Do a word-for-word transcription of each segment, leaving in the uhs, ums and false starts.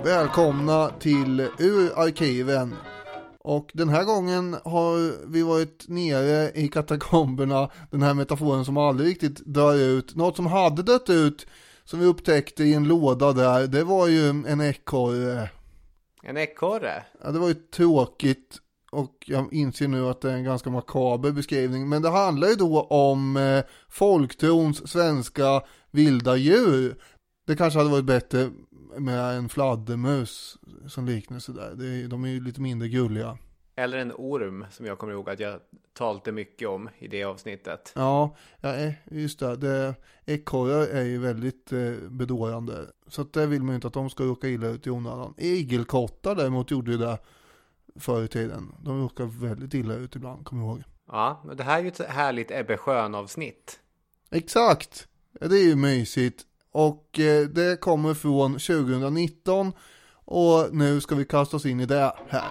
Välkomna till Ur arkiven. Och den här gången har vi varit nere i katakomberna, den här metaforen som aldrig riktigt dör ut. Något som hade dött ut, som vi upptäckte i en låda där, det var ju en ekorre. En ekorre? Ja, det var ju tråkigt och jag inser nu att det är en ganska makaber beskrivning. Men det handlar ju då om eh, folktrons svenska vilda djur. Det kanske hade varit bättre med en fladdermus som liknar sådär. Det, de är ju lite mindre gulliga. Eller en orm som jag kommer ihåg att jag talte mycket om i det avsnittet. Ja, ja just det. det ekorrar är ju väldigt eh, bedårande. Så att det vill man ju inte att de ska råka illa ut i onödan. Igelkottar däremot gjorde ju det förr i tiden. De råkar väldigt illa ut ibland, kommer jag ihåg. Ja, men det här är ju ett härligt Ebbe Schön-avsnitt. Exakt. Det är ju mysigt. Och eh, det kommer från tjugonitton. Och nu ska vi kasta oss in i det här.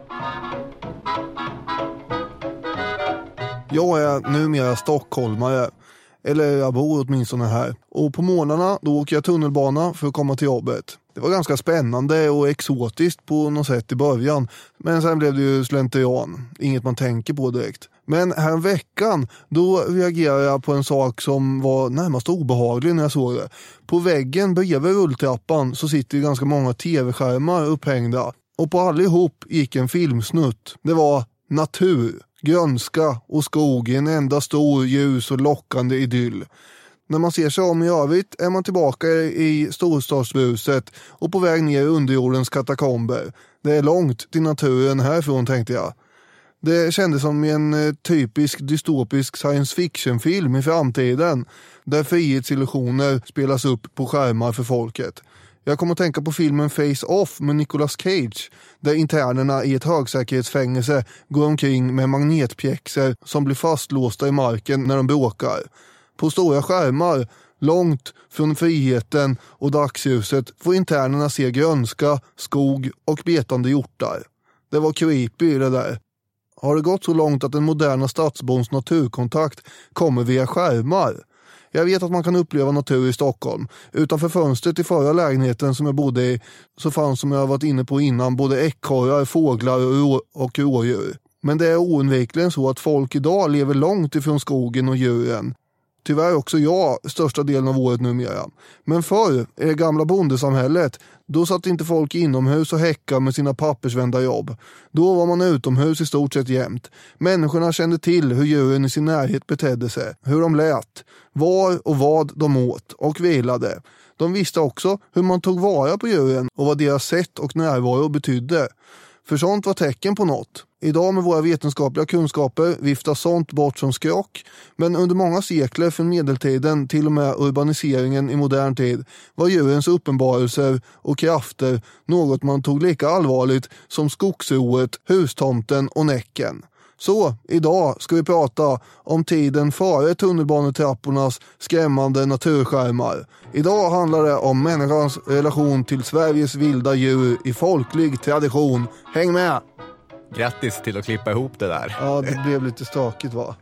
Jag är numera stockholmare. Eller jag bor åtminstone här. Och på morgnarna då åker jag tunnelbana för att komma till jobbet. Det var ganska spännande och exotiskt på något sätt i början. Men sen blev det ju slentrian. Inget man tänker på direkt. Men här veckan då reagerade jag på en sak som var närmast obehaglig när jag såg det. På väggen bredvid rulltrappan så sitter ju ganska många tv-skärmar upphängda. Och på allihop gick en filmsnutt. Det var natur, grönska och skog i en enda stor ljus och lockande idyll. När man ser sig om i övrigt är man tillbaka i storstadsbuset och på väg ner i underjordens katakomber. Det är långt till naturen härifrån, tänkte jag. Det kändes som en typisk dystopisk science fiction-film i framtiden där frihetsillusioner spelas upp på skärmar för folket. Jag kommer att tänka på filmen Face Off med Nicolas Cage där internerna i ett högsäkerhetsfängelse går omkring med magnetpjäxor som blir fastlåsta i marken när de bråkar. På stora skärmar, långt från friheten och dagsljuset, får internerna se grönska, skog och betande hjortar. Det var creepy det där. Har det gått så långt att den moderna stadsbons naturkontakt kommer via skärmar? Jag vet att man kan uppleva natur i Stockholm. Utanför fönstret i förra lägenheten som jag bodde i så fanns, som jag varit inne på innan, både ekorrar, fåglar och, rå- och rådjur. Men det är oundvikligen så att folk idag lever långt ifrån skogen och djuren. Tyvärr också jag största delen av året numera. Men förr, i det gamla bondesamhället, då satt inte folk inomhus och häckade med sina pappersvända jobb. Då var man utomhus i stort sett jämt. Människorna kände till hur djuren i sin närhet betedde sig, hur de lät, var och vad de åt och vilade. De visste också hur man tog vara på djuren och vad deras sätt och närvaro betydde. För sånt var tecken på något. Idag med våra vetenskapliga kunskaper viftas sånt bort som skrock, men under många sekler från medeltiden till och med urbaniseringen i modern tid var djurens uppenbarelser och krafter något man tog lika allvarligt som skogsroet, hustomten och näcken. Så, idag ska vi prata om tiden före tunnelbanetrappornas skrämmande naturskärmar. Idag handlar det om människans relation till Sveriges vilda djur i folklig tradition. Häng med! Grattis till att klippa ihop det där. Ja, det blev lite stakigt, va?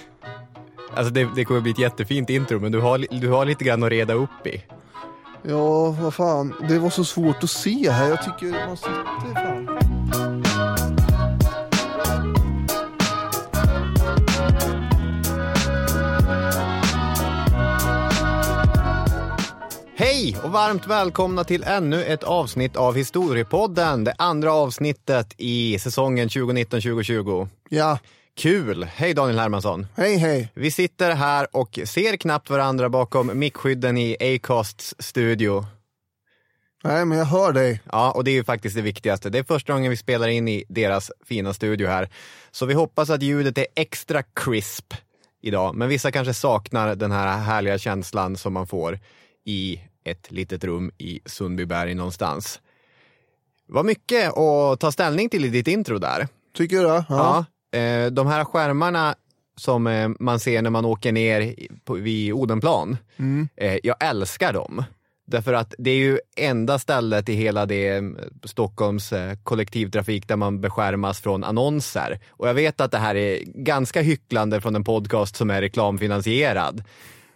Alltså det, det kommer bli ett jättefint intro, men du har, du har lite grann att reda upp i. Ja, vad fan. Det var så svårt att se här. Jag tycker man sitter fan. Hej och varmt välkomna till ännu ett avsnitt av Historiepodden. Det andra avsnittet i säsongen tjugonitton tjugohundratjugo. Ja. Kul! Hej Daniel Hermansson. Hej, hej. Vi sitter här och ser knappt varandra bakom mickskydden i Acasts studio. Nej, men jag hör dig. Ja, och det är ju faktiskt det viktigaste. Det är första gången vi spelar in i deras fina studio här. Så vi hoppas att ljudet är extra crisp idag. Men vissa kanske saknar den här härliga känslan som man får i ett litet rum i Sundbyberg någonstans. Vad mycket att ta ställning till i ditt intro där. Tycker du det? Ja. ja de här skärmarna som man ser när man åker ner på, vid Odenplan. Mm. Jag älskar dem. Därför att det är ju enda stället i hela det Stockholms kollektivtrafik där man beskärmas från annonser. Och jag vet att det här är ganska hycklande från en podcast som är reklamfinansierad.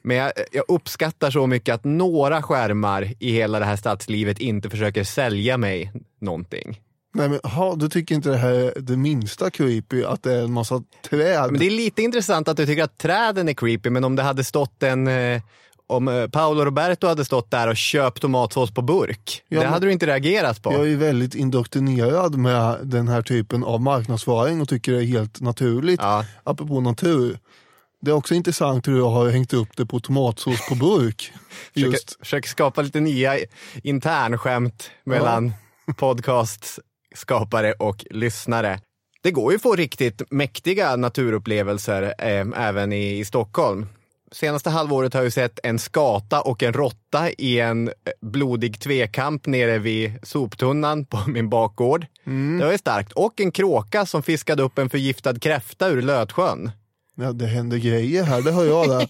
Men jag, jag uppskattar så mycket att några skärmar i hela det här stadslivet inte försöker sälja mig någonting. Nej men ha, du tycker inte det här är det minsta creepy att det är en massa träd? Men det är lite intressant att du tycker att träden är creepy, men om det hade stått en... Eh, om Paolo Roberto hade stått där och köpt tomatsås på burk, ja, det hade du inte reagerat på. Jag är ju väldigt indoktrinerad med den här typen av marknadsföring och tycker det är helt naturligt. Ja. Apropå natur. Det är också intressant hur jag har hängt upp det på tomatsås på burk. Just. Försöker, försöker skapa lite nya internskämt mellan ja. podcastskapare och lyssnare. Det går ju att få riktigt mäktiga naturupplevelser eh, även i, i Stockholm. Senaste halvåret har jag sett en skata och en råtta i en blodig tvekamp nere vid soptunnan på min bakgård. Mm. Det var ju starkt. Och en kråka som fiskade upp en förgiftad kräfta ur Lötsjön. Ja, det händer grejer här, det hör jag där.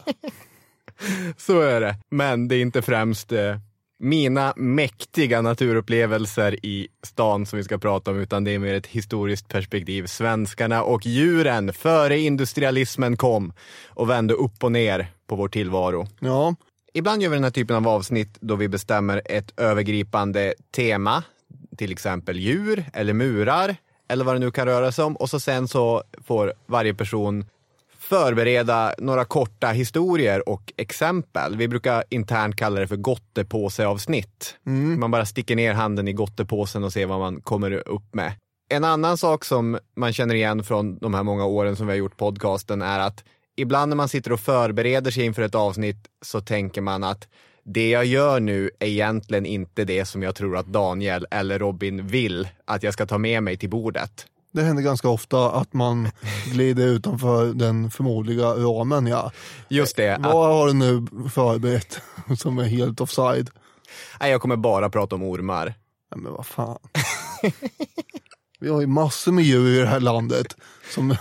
Så är det. Men det är inte främst eh, mina mäktiga naturupplevelser i stan som vi ska prata om, utan det är mer ett historiskt perspektiv. Svenskarna och djuren före industrialismen kom och vände upp och ner på vår tillvaro. Ja. Ibland gör vi den här typen av avsnitt då vi bestämmer ett övergripande tema, till exempel djur eller murar eller vad det nu kan röra sig om, och så sen så får varje person förbereda några korta historier och exempel. Vi brukar internt kalla det för gottepåseavsnitt. Mm. Man bara sticker ner handen i gottepåsen och ser vad man kommer upp med. En annan sak som man känner igen från de här många åren som vi har gjort podcasten är att ibland när man sitter och förbereder sig inför ett avsnitt så tänker man att det jag gör nu är egentligen inte det som jag tror att Daniel eller Robin vill att jag ska ta med mig till bordet. Det händer ganska ofta att man glider utanför den förmodliga ramen, ja. Just det. Vad har du nu förberett som är helt offside? Nej, jag kommer bara prata om ormar. Nej, men vad fan. Vi har ju massor med djur i det här landet som...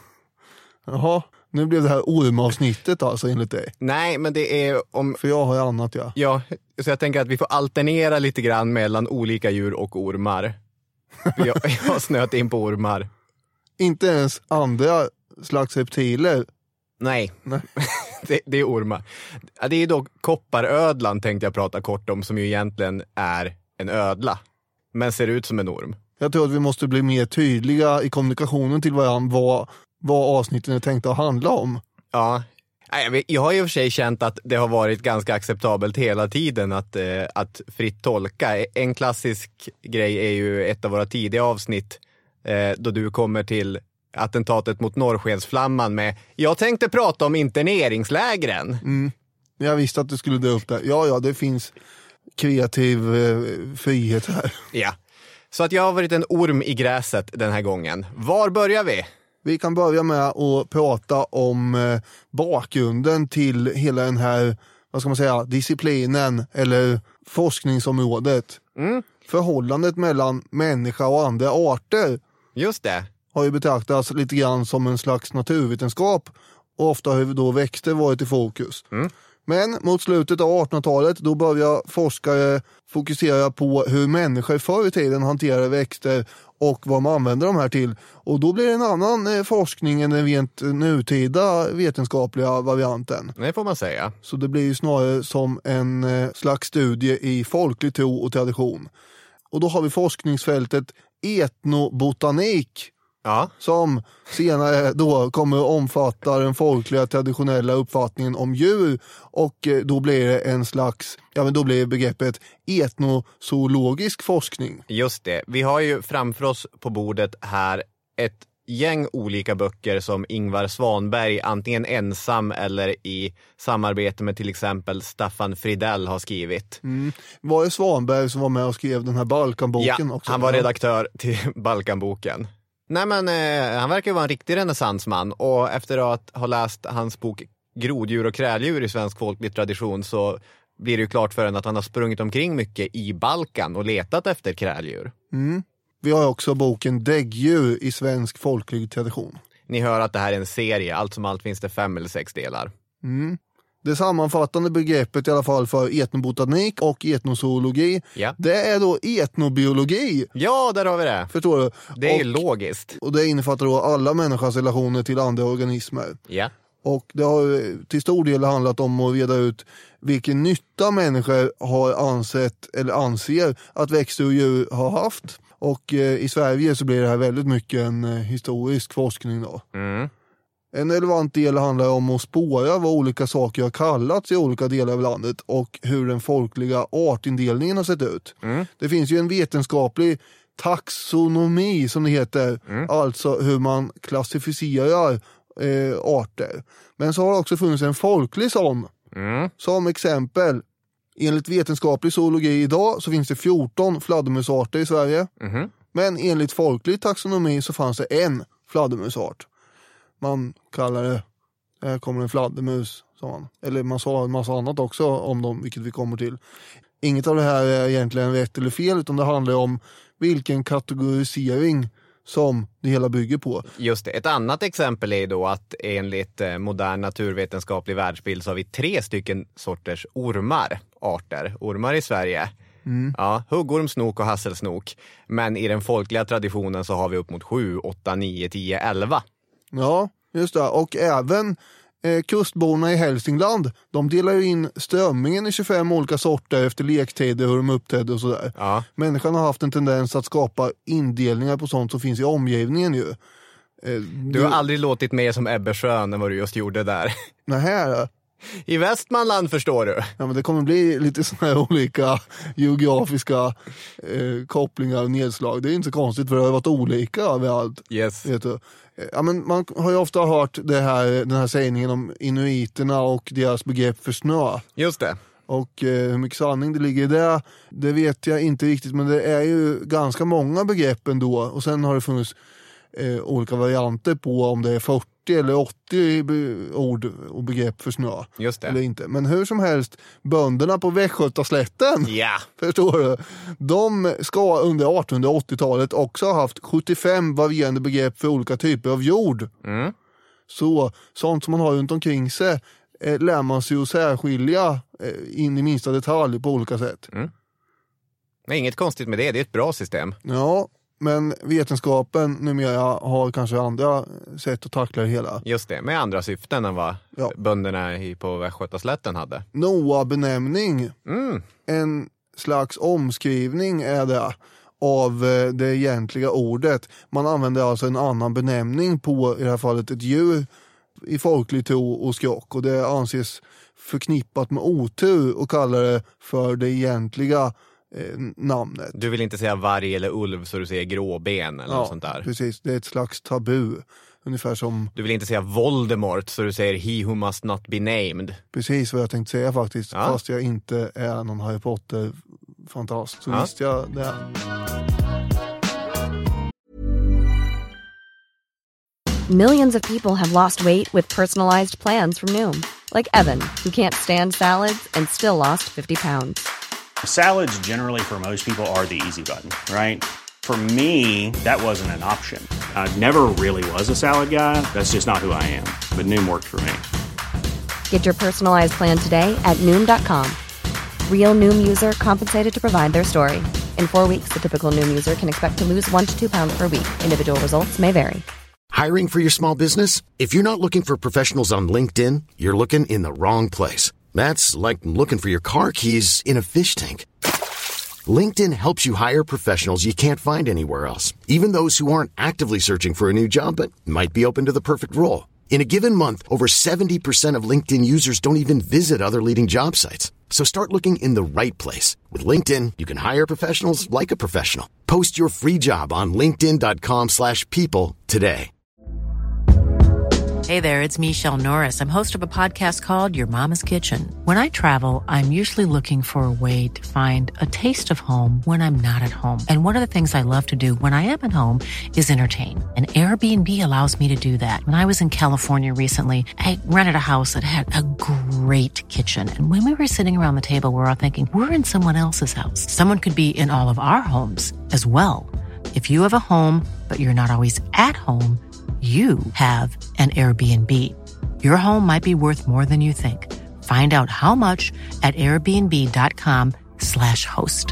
Jaha, nu blev det här ormavsnittet alltså enligt dig. Nej, men det är om... För jag har ju annat, ja. Ja, så jag tänker att vi får alternera lite grann mellan olika djur och ormar. Jag, jag har snöat in på ormar. Inte ens andra slags reptiler? Nej, Nej. det, det är ormar. Det är då kopparödlan tänkte jag prata kort om, som ju egentligen är en ödla. Men ser ut som en orm. Jag tror att vi måste bli mer tydliga i kommunikationen till varandra vad, vad avsnitten är tänkta att handla om. Ja, jag har ju för sig känt att det har varit ganska acceptabelt hela tiden att, eh, att fritt tolka. En klassisk grej är ju ett av våra tidiga avsnitt eh, då du kommer till attentatet mot Norrskensflamman med jag tänkte prata om interneringslägren. Mm. Jag visste att du skulle dra upp det. Ja, ja, det finns kreativ eh, frihet här. Ja, så att jag har varit en orm i gräset den här gången. Var börjar vi? Vi kan börja med att prata om eh, bakgrunden till hela den här, vad ska man säga, disciplinen eller forskningsområdet. Mm. Förhållandet mellan människa och andra arter. Just det. Har ju betraktats lite grann som en slags naturvetenskap och ofta har då växter varit i fokus. Mm. Men mot slutet av artonhundratalet då börjar forskare fokusera på hur människor förr i tiden hanterar växter och vad man använder de här till. Och då blir det en annan eh, forskning än den rent nutida vetenskapliga varianten. Det får man säga. Så det blir ju snarare som en eh, slags studie i folklig tro och tradition. Och då har vi forskningsfältet etnobotanik. Ja. Som senare då kommer att omfatta den folkliga traditionella uppfattningen om djur och då blir det en slags, ja men då blir begreppet etnozoologisk forskning. Just det, vi har ju framför oss på bordet här ett gäng olika böcker som Ingvar Svanberg antingen ensam eller i samarbete med till exempel Staffan Fridell har skrivit. Mm. Var det Svanberg som var med och skrev den här Balkanboken ja, också? Han var redaktör till Balkanboken. Nej men eh, han verkar ju vara en riktig renässansman och efter att ha läst hans bok Groddjur och kräldjur i svensk folklig tradition så blir det ju klart för en att han har sprungit omkring mycket i Balkan och letat efter kräldjur. Mm. Vi har också boken Däggdjur i svensk folklig tradition. Ni hör att det här är en serie, allt som allt finns det fem eller sex delar. Mm. Det sammanfattande begreppet i alla fall för etnobotanik och etnozoologi, ja. Det är då etnobiologi. Ja, där har vi det. Förstår du? Det är och, logiskt. Och det innefattar då alla människans relationer till andra organismer. Ja. Och det har till stor del handlat om att reda ut vilken nytta människor har ansett eller anser att växter och djur har haft. Och eh, i Sverige så blir det här väldigt mycket en eh, historisk forskning då. Mm. En relevant del handlar om att spåra vad olika saker har kallats i olika delar av landet och hur den folkliga artindelningen har sett ut. Mm. Det finns ju en vetenskaplig taxonomi som det heter, Mm. alltså hur man klassificerar eh, arter. Men så har det också funnits en folklig sån. Mm. Som exempel, enligt vetenskaplig zoologi idag så finns det fjorton fladdermusarter i Sverige. Mm. Men enligt folklig taxonomi så fanns det en fladdermusart. Man kallar det, här kommer en fladdermus, sa man. Eller man sa en massa annat också om dem, vilket vi kommer till. Inget av det här är egentligen rätt eller fel, utan det handlar om vilken kategorisering som det hela bygger på. Just det. Ett annat exempel är då att enligt modern naturvetenskaplig världsbild så har vi tre stycken sorters ormar, arter, ormar i Sverige. Mm. Ja, huggorm, snok och hasselsnok. Men i den folkliga traditionen så har vi upp mot sju, åtta, nio, tio, elva. Ja, just det. Och även eh, kustborna i Hälsingland, de delar ju in strömmingen i tjugofem olika sorter efter lektider, hur de uppträdde och sådär. Ja. Människan har haft en tendens att skapa indelningar på sånt som finns i omgivningen ju. Eh, Du har aldrig låtit mer som Ebbe Schön än vad du just gjorde där. Nähä. I Västmanland förstår du. Ja, men det kommer bli lite såna här olika geografiska eh, kopplingar och nedslag. Det är inte så konstigt för det har varit olika överallt. Yes. Vet du. Ja, men man har ju ofta hört det här, den här sägningen om inuiterna och deras begrepp för snö. Just det. Och eh, hur mycket sanning det ligger i det, det vet jag inte riktigt. Men det är ju ganska många begrepp ändå. Och sen har det funnits eh, olika varianter på om det är fyrtio eller åttio be- ord och begrepp för snö. Just det. Eller inte. Men hur som helst, bönderna på Västgötaslätten, Ja. förstår du, de ska under artonhundraåttiotalet också ha haft sjuttiofem varierande begrepp för olika typer av jord. Mm. Så sånt som man har runt omkring sig eh, lär man sig att särskilja eh, in i minsta detalj på olika sätt. Mm. Det är inget konstigt med det, det är ett bra system. Ja, men vetenskapen numera har kanske andra sätt att tackla det hela. Just det, med andra syften än vad Ja. bönderna i- på Västgötaslätten hade. Noa-benämning, Mm. en slags omskrivning är det av eh, det egentliga ordet. Man använder alltså en annan benämning på, i det här fallet, ett djur i folklig tro och skrock, och det anses förknippat med otur och kallar det för det egentliga eh, namnet. Du vill inte säga varg eller ulv så du säger gråben eller något sånt där. Precis. Det är ett slags tabu. Ungefär som Du vill inte säga Voldemort så du säger he who must not be named. precis vad jag tänkte säga faktiskt. Ja. Fast jag inte är någon Harry Potter-fantast så Ja. visste jag det. Millions of people have lost weight with personalized plans from Noom. Like Evan, who can't stand salads and still lost fifty pounds. Salads generally for most people are the easy button, right? For me, that wasn't an option. I never really was a salad guy. That's just not who I am. But Noom worked for me. Get your personalized plan today at Noom dot com. Real Noom user compensated to provide their story. In four weeks, the typical Noom user can expect to lose one to two pounds per week. Individual results may vary. Hiring for your small business? If you're not looking for professionals on LinkedIn, you're looking in the wrong place. That's like looking for your car keys in a fish tank. LinkedIn helps you hire professionals you can't find anywhere else, even those who aren't actively searching for a new job but might be open to the perfect role. In a given month, over seventy percent of LinkedIn users don't even visit other leading job sites. So start looking in the right place. With LinkedIn, you can hire professionals like a professional. Post your free job on linkedin dot com slash people today. Hey there, it's Michelle Norris. I'm host of a podcast called Your Mama's Kitchen. When I travel, I'm usually looking for a way to find a taste of home when I'm not at home. And one of the things I love to do when I am at home is entertain. And Airbnb allows me to do that. When I was in California recently, I rented a house that had a great kitchen. And when we were sitting around the table, we were all thinking, we're in someone else's house. Someone could be in all of our homes as well. If you have a home, but you're not always at home, you have an Airbnb. Your home might be worth more than you think. Find out how much at airbnb dot com slash host.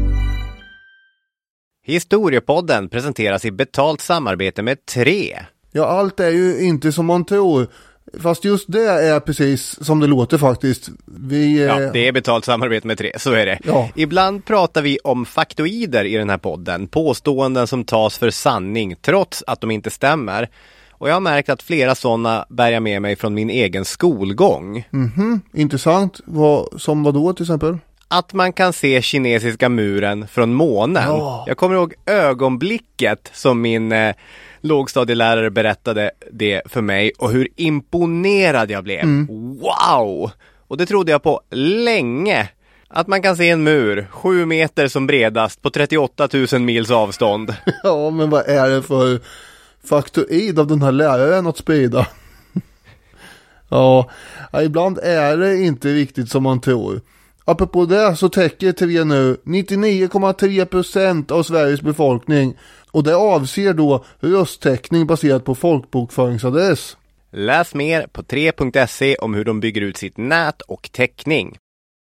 Historiepodden presenteras i betalt samarbete med Tre. Ja, allt är ju inte som man tror. Fast just det är precis som det låter faktiskt. Vi, Ja, eh... det är betalt samarbete med tre, så är det. Ja. Ibland pratar vi om faktoider i den här podden. Påståenden som tas för sanning, trots att de inte stämmer. Och jag har märkt att flera sådana bär jag med mig från min egen skolgång. Mhm, intressant. Vad, som vad då till exempel? Att man kan se kinesiska muren från månen. Ja. Jag kommer ihåg ögonblicket som min eh, lågstadielärare berättade det för mig och hur imponerad jag blev. Mm. Wow! Och det trodde jag på länge. Att man kan se en mur, sju meter som bredast på trettioåtta tusen mils avstånd. Ja, men vad är det för faktoid av den här läraren att sprida? Ja, ibland är det inte riktigt som man tror. Apropå det så täcker T V nu nittionio komma tre procent av Sveriges befolkning och det avser då rösttäckning baserat på folkbokföringsadress. Läs mer på tre punkt se om hur de bygger ut sitt nät och täckning.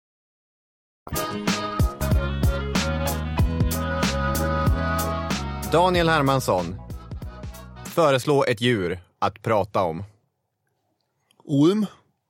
Daniel Hermansson, föreslå ett djur att prata om. Orm?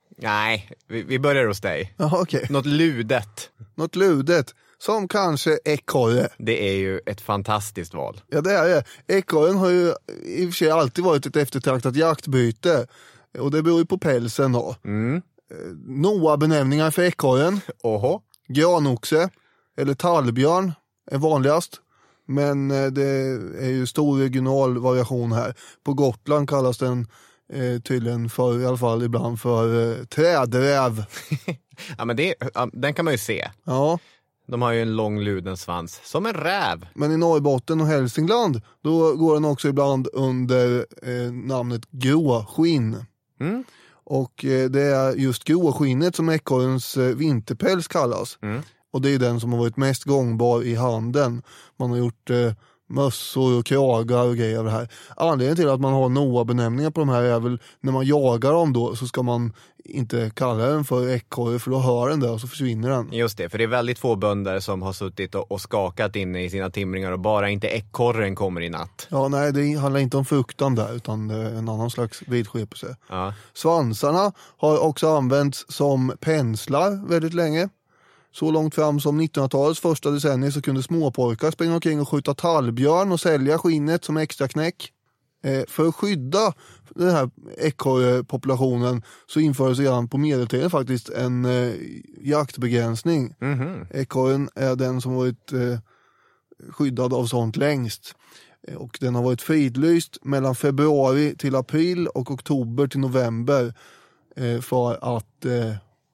Nej, vi, vi börjar hos dig. Ja, okej. Något ludet. Något ludet, som kanske ekorre. Det är ju ett fantastiskt val. Ja, det är det. Ekorren har ju i och för sig alltid varit ett eftertraktat jaktbyte. Och det beror ju på pälsen då. Mm. Noa-benämningar för ekorren. Oho. Granoxe eller tallbjörn är vanligast. Men det är ju stor regional variation här. På Gotland kallas den eh, tydligen för, i alla fall ibland för eh, trädräv. Ja, men det, den kan man ju se. Ja. De har ju en lång luden svans, som en räv. Men i Norrbotten och Hälsingland, då går den också ibland under eh, namnet gråskinn. Mm. Och eh, det är just gråskinnet som ekorrens eh, vinterpäls kallas. Mm. Och det är den som har varit mest gångbar i handeln. Man har gjort eh, mössor och kragar och grejer av det här. Anledningen till att man har Noa-benämningar på de här är väl när man jagar dem då så ska man inte kalla den för ekorre för då hör den där och så försvinner den. Just det, för det är väldigt få bönder som har suttit och, och skakat inne i sina timringar och bara inte ekorren kommer i natt. Ja, nej, det handlar inte om fruktan där utan det är en annan slags vidskepelse. Ja. Svansarna har också använts som penslar väldigt länge. Så långt fram som nittonhundratalets första decennier så kunde småpojkar springa omkring och skjuta tallbjörn och sälja skinnet som extra knäck. Eh, för att skydda den här ekorrepopulationen så infördes redan på medeltiden faktiskt en eh, jaktbegränsning. Mm-hmm. Ekorren är den som varit eh, skyddad av sånt längst. Eh, och den har varit fridlyst mellan februari till april och oktober till november eh, för att eh,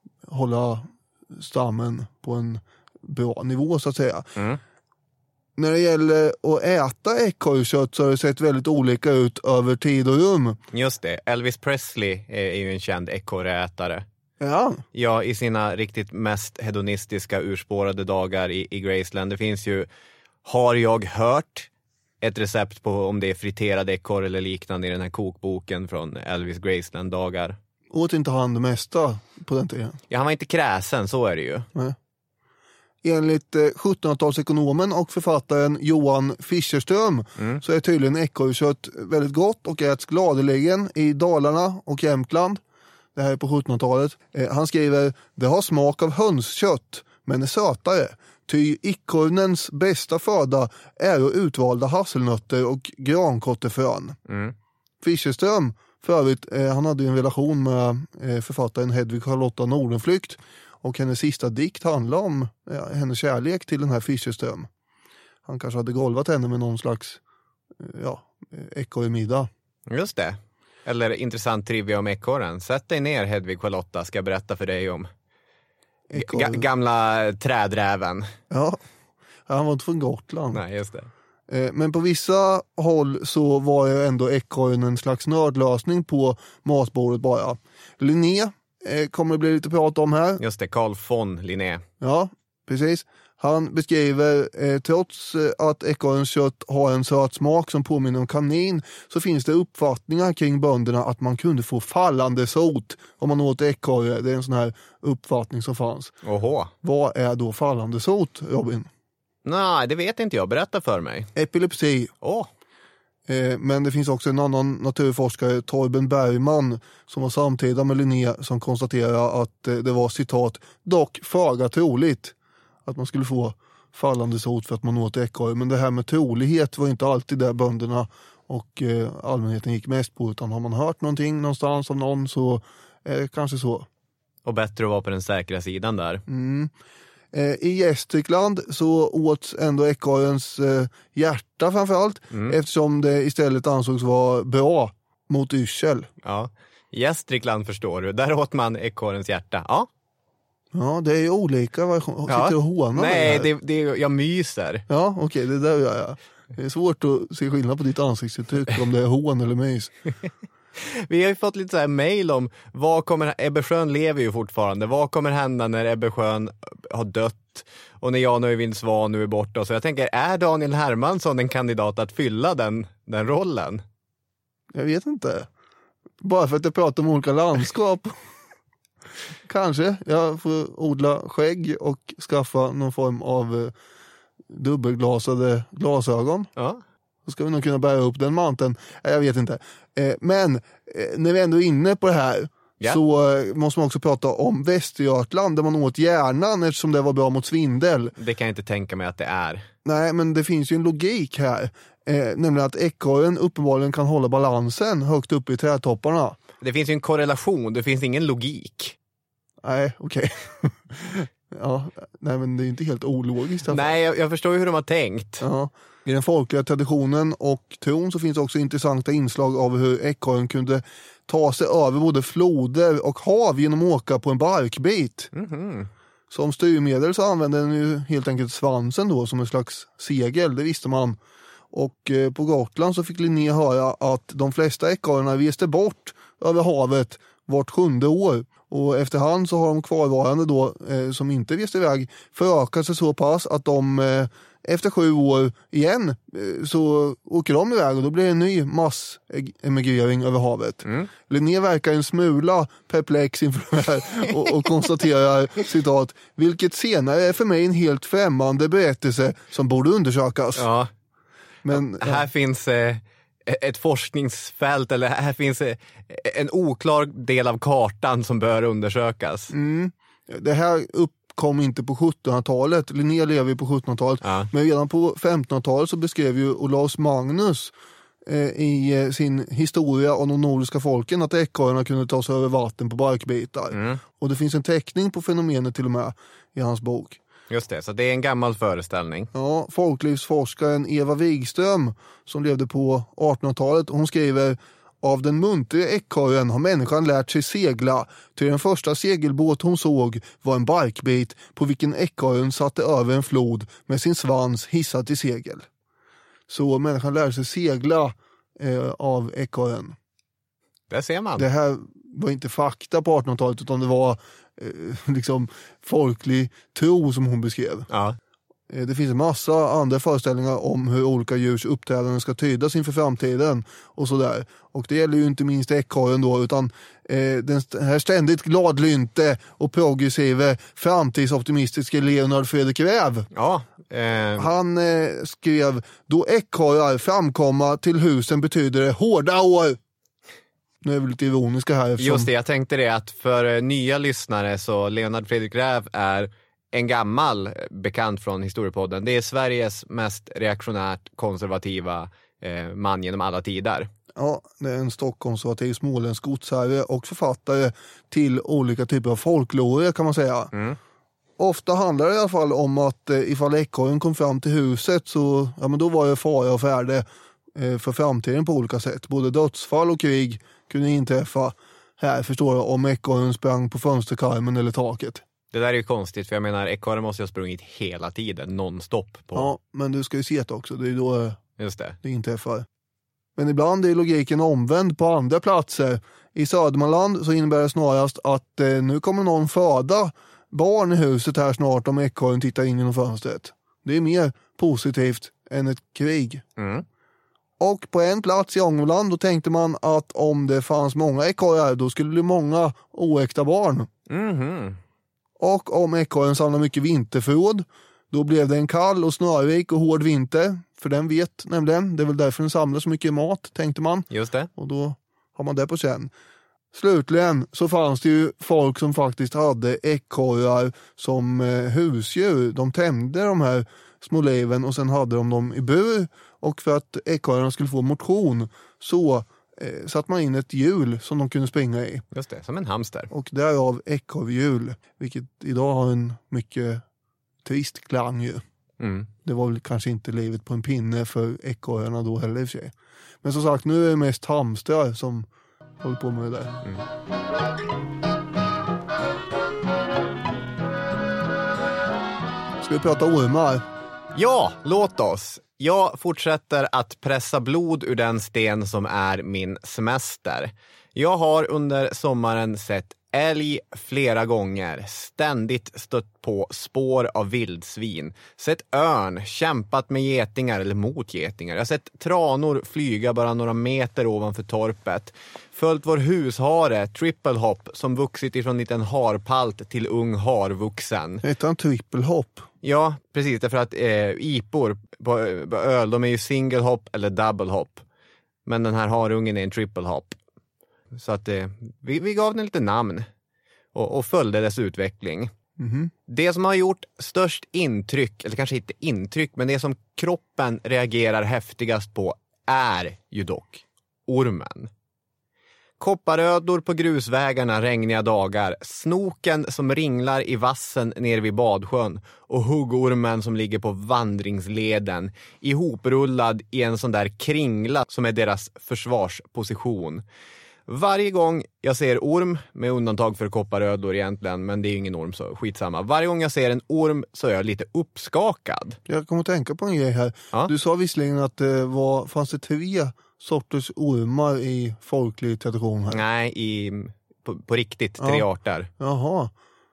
hålla stammen på en bra nivå så att säga. Mm. När det gäller att äta ekorrkött så har det sett väldigt olika ut över tid och rum. Just det, Elvis Presley är, är ju en känd ekorrätare. Ja. Ja, i sina riktigt mest hedonistiska urspårade dagar i, i Graceland. Det finns ju, har jag hört, ett recept på om det är friterad ekorre eller liknande i den här kokboken från Elvis Graceland-dagar. Åt inte han det mesta på den tiden? Ja, han var inte kräsen, så är det ju. Nej. Enligt eh, sjuttonhundratalsekonomen och författaren Johan Fischerström mm. så är tydligen ekorrkött väldigt gott och äts gladeligen i Dalarna och Jämtland. Det här är på sjuttonhundratalet. Eh, han skriver, det har smak av hönskött men är sötare. Ty ekorrens bästa föda är utvalda hasselnötter och grankottefrön. Mm. Fischerström för övrigt, eh, han hade en relation med eh, författaren Hedvig Charlotta Nordenflykt. Och hennes sista dikt handlar om ja, hennes kärlek till den här Fischerström. Han kanske hade golvat henne med någon slags ja, ekorremiddag. Just det. Eller intressant trivia om ekorren. Sätt dig ner, Hedvig Charlotta, ska jag berätta för dig om ga- gamla trädräven. Ja, han var inte från Gotland. Nej, just det. Men på vissa håll så var ju ändå ekorren en slags nödlösning på matbordet bara. Linné kommer det bli lite prat om här. Just det, Carl von Linné. Ja, precis. Han beskriver, eh, trots att ekorrens kött har en söt smak som påminner om kanin, så finns det uppfattningar kring bönderna att man kunde få fallande sot om man åt ekorre. Det är en sån här uppfattning som fanns. Oho. Vad är då fallande sot, Robin? Nej, det vet inte jag. Berätta för mig. Epilepsi. Åh. Eh, men det finns också en annan naturforskare, Torben Bergman, som var samtida med Linné, som konstaterar att eh, det var citat dock föga troligt att man skulle få fallande sot för att man åt ekorre. Men det här med trolighet var inte alltid där bönderna och eh, allmänheten gick mest på, utan har man hört någonting någonstans av någon så är det kanske så. Och bättre att vara på den säkra sidan där. Mm. Eh, I Gästrikland så åts ändå ekorrens eh, hjärta framförallt, mm. eftersom det istället ansågs vara bra mot yrsel. Ja, Gästrikland förstår du. Där åt man ekorrens hjärta. Ja. Ja, det är ju olika. Vad sitter ja. och hånar Nej, det, det, jag myser. Ja, okej, okay, det där gör jag. Det är svårt att se skillnad på ditt ansiktsuttryck om det är hån eller mys. Vi har ju fått lite så här mejl om vad kommer, Ebbe Schön lever ju fortfarande. Vad kommer hända när Ebbe Schön har dött och när Jan Öjvind Svan nu är borta? Så jag tänker, är Daniel Hermansson en kandidat att fylla den, den rollen? Jag vet inte. Bara för att jag pratar om olika landskap. Kanske. Jag får odla skägg och skaffa någon form av eh, dubbelglasade glasögon. Ja. Så ska vi nog kunna bära upp den manteln. Jag vet inte. Eh, men eh, när vi ändå är inne på det här yeah. så eh, måste man också prata om Västergötland där man åt hjärnan eftersom det var bra mot svindel. Det kan jag inte tänka mig att det är. Nej, men det finns ju en logik här. Eh, nämligen att ekorren uppenbarligen kan hålla balansen högt uppe i trädtopparna. Det finns ju en korrelation, det finns ingen logik. Nej, okej. Okay. Ja, nej men det är inte helt ologiskt. Nej, jag, jag förstår ju hur de har tänkt. Ja. I den folkliga traditionen och tron så finns också intressanta inslag av hur ekorren kunde ta sig över både floder och hav genom att åka på en barkbit. Mm-hmm. Som styrmedel så använde den ju helt enkelt svansen då som en slags segel, det visste man. Och eh, på Gotland så fick Linné höra att de flesta ekorrarna reste bort över havet vart sjunde år. Och efterhand så har de kvarvarande då eh, som inte reste iväg förökat sig så pass att de eh, efter sju år igen eh, så åker de iväg och då blir det en ny massemigrering över havet. Mm. Linné verkar en smula perplex inför det här och, och konstaterar citat, vilket senare är för mig en helt främmande berättelse som borde undersökas. Ja. Men, här ja. finns eh, ett forskningsfält eller här finns eh, en oklar del av kartan som bör undersökas. Mm. Det här uppkom inte på sjuttonhundratalet. Linné lever ju på sjuttonhundratalet. Ja. Men redan på femtonhundratalet så beskrev ju Olaus Magnus eh, i sin historia om de nordiska folken att ekorrarna kunde ta sig över vatten på barkbitar. Mm. Och det finns en teckning på fenomenet till och med i hans bok. Just det, så det är en gammal föreställning. Ja, folklivsforskaren Eva Wigström som levde på artonhundratalet, hon skriver: av den muntre ekorren har människan lärt sig segla, till den första segelbåt hon såg var en barkbit på vilken ekorren satte över en flod med sin svans hissad till segel. Så människan lärde sig segla eh, av ekorren. Det ser man. Det här var inte fakta på artonhundratalet utan det var eh, liksom folklig tro som hon beskrev. Ja. Eh, det finns en massa andra föreställningar om hur olika djurs uppträdanden ska tydas inför framtiden och sådär. Och det gäller ju inte minst ekorren då utan eh, den här ständigt gladlynte och progressive framtidsoptimistiska Leonard Fredrik Räv. Ja. Eh... Han eh, skrev: då ekorrar framkomma till husen betyder det hårda år. Nu är vi lite ironiska här. Eftersom... Just det, jag tänkte det att för nya lyssnare så Leonard Fredrik Räv är en gammal bekant från Historiepodden. Det är Sveriges mest reaktionärt konservativa eh, man genom alla tider. Ja, det är en stockkonservativ småländsk godsherre och författare till olika typer av folklore kan man säga. Mm. Ofta handlar det i alla fall om att eh, ifall ekorren kom fram till huset så ja, men då var det fara och färde eh, för framtiden på olika sätt. Både dödsfall och krig kunde inträffa här, förstår jag, om ekorren sprang på fönsterkarmen eller taket. Det där är ju konstigt, för jag menar, ekorren måste ha sprungit hela tiden, nonstop. På... Ja, men du ska ju se det också, det är då Just det. det inträffar. Men ibland är logiken omvänd på andra platser. I Södermanland så innebär det snarast att eh, nu kommer någon föda barn i huset här snart om ekorren tittar in genom fönstret. Det är mer positivt än ett krig. Mm. Och på en plats i Ångerland då tänkte man att om det fanns många ekorrar då skulle det bli många oäkta barn. Mhm. Och om ekorren samlar mycket vinterförråd Då blev det en kall och snörik och hård vinter. För den vet nämligen, det är väl därför den samlar så mycket mat, tänkte man. Just det. Och då har man det på känn. Slutligen så fanns det ju folk som faktiskt hade ekorrar som eh, husdjur. De tämjde de här små leven och sen hade de dem i bur. Och för att ekorrarna skulle få motion så eh, satt man in ett hjul som de kunde springa i. Just det, som en hamster. Och därav ekorrhjul, vilket idag har en mycket trist klang ju. Mm. Det var väl kanske inte livet på en pinne för ekorrarna då heller i sig. Men som sagt, nu är det mest hamstrar som håller på med det där. Mm. Ska vi prata ormar? Ja, låt oss. Jag fortsätter att pressa blod ur den sten som är min semester. Jag har under sommaren sett älg flera gånger, ständigt stött på spår av vildsvin. Sett örn, kämpat med getingar eller mot getingar. Jag har sett tranor flyga bara några meter ovanför torpet. Följt vår hushare, triple hop, som vuxit ifrån liten harpalt till ung harvuxen. Heter han triple hop? Ja, precis. Därför att eh, ipor på, på öl, de är ju single hop eller double hop. Men den här harungen är en triple hop. Så att eh, vi, vi gav den lite namn och, och följde dess utveckling. Mm-hmm. Det som har gjort störst intryck, eller kanske inte intryck, men det som kroppen reagerar häftigast på är ju dock ormen. Kopparödlor på grusvägarna regniga dagar, snoken som ringlar i vassen ner vid badsjön och huggormen som ligger på vandringsleden ihoprullad i en sån där kringla som är deras försvarsposition. Varje gång jag ser orm, med undantag för kopparödlor egentligen, men det är ju ingen orm så skitsamma. Varje gång jag ser en orm så är jag lite uppskakad. Jag kommer att tänka på en grej här. Ja. Du sa visserligen att det var, fanns det tre sorters ormar i folklig tradition här. Nej, i, på, på riktigt, tre Ja. arter. Jaha.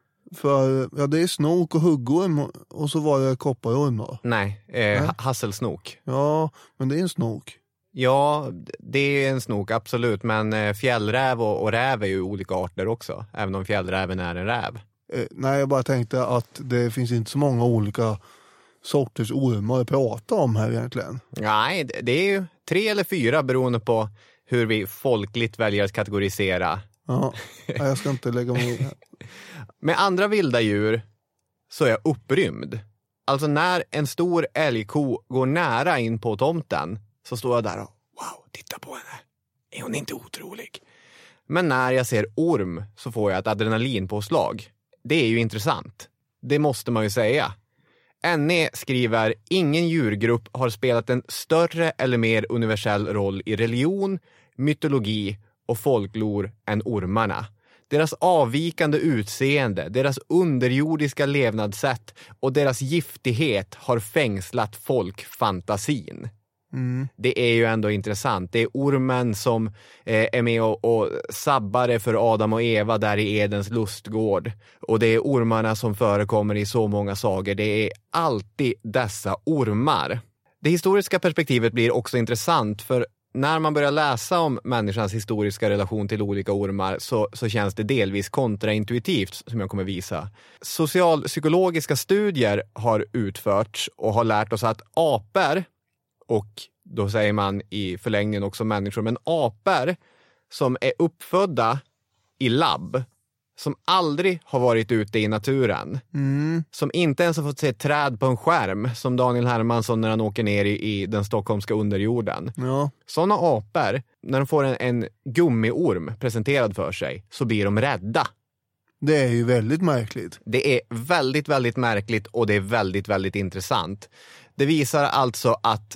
För ja, det är snok och huggorm och så var det kopparorm då. Nej, eh, Nej. ha- hasselsnok. Ja, men det är en snok. Ja, det är en snok, absolut. Men eh, fjällräv och, och räv är ju olika arter också. Även om fjällräven är en räv. Eh, nej, jag bara tänkte att det finns inte så många olika sorters ormar att prata om här egentligen. Nej, det- det är ju tre eller fyra beroende på hur vi folkligt väljer att kategorisera. Ja, nej, jag ska inte lägga mig i. Med andra vilda djur så är jag upprymd. Alltså när en stor älgko går nära in på tomten så står jag där och wow, titta på henne. Är hon inte otrolig? Men när jag ser orm så får jag ett adrenalinpåslag. Det är ju intressant. Det måste man ju säga. N E skriver, ingen djurgrupp har spelat en större eller mer universell roll i religion, mytologi och folklor än ormarna. Deras avvikande utseende, deras underjordiska levnadssätt och deras giftighet har fängslat folkfantasin. Mm. Det är ju ändå intressant. Det är ormen som eh, är med och, och sabbar det för Adam och Eva där i Edens lustgård. Och det är ormarna som förekommer i så många sagor. Det är alltid dessa ormar. Det historiska perspektivet blir också intressant för när man börjar läsa om människans historiska relation till olika ormar så, så känns det delvis kontraintuitivt, som jag kommer visa. Socialpsykologiska studier har utförts och har lärt oss att apor, och då säger man i förlängningen också människor, men apor som är uppfödda i labb, som aldrig har varit ute i naturen, Mm. som inte ens har fått se ett träd på en skärm, som Daniel Hermansson när han åker ner i, i den stockholmska underjorden. Ja. Sådana apor, när de får en, en gummiorm presenterad för sig, så blir de rädda. Det är ju väldigt märkligt. Det är väldigt, väldigt märkligt och det är väldigt, väldigt intressant. Det visar alltså att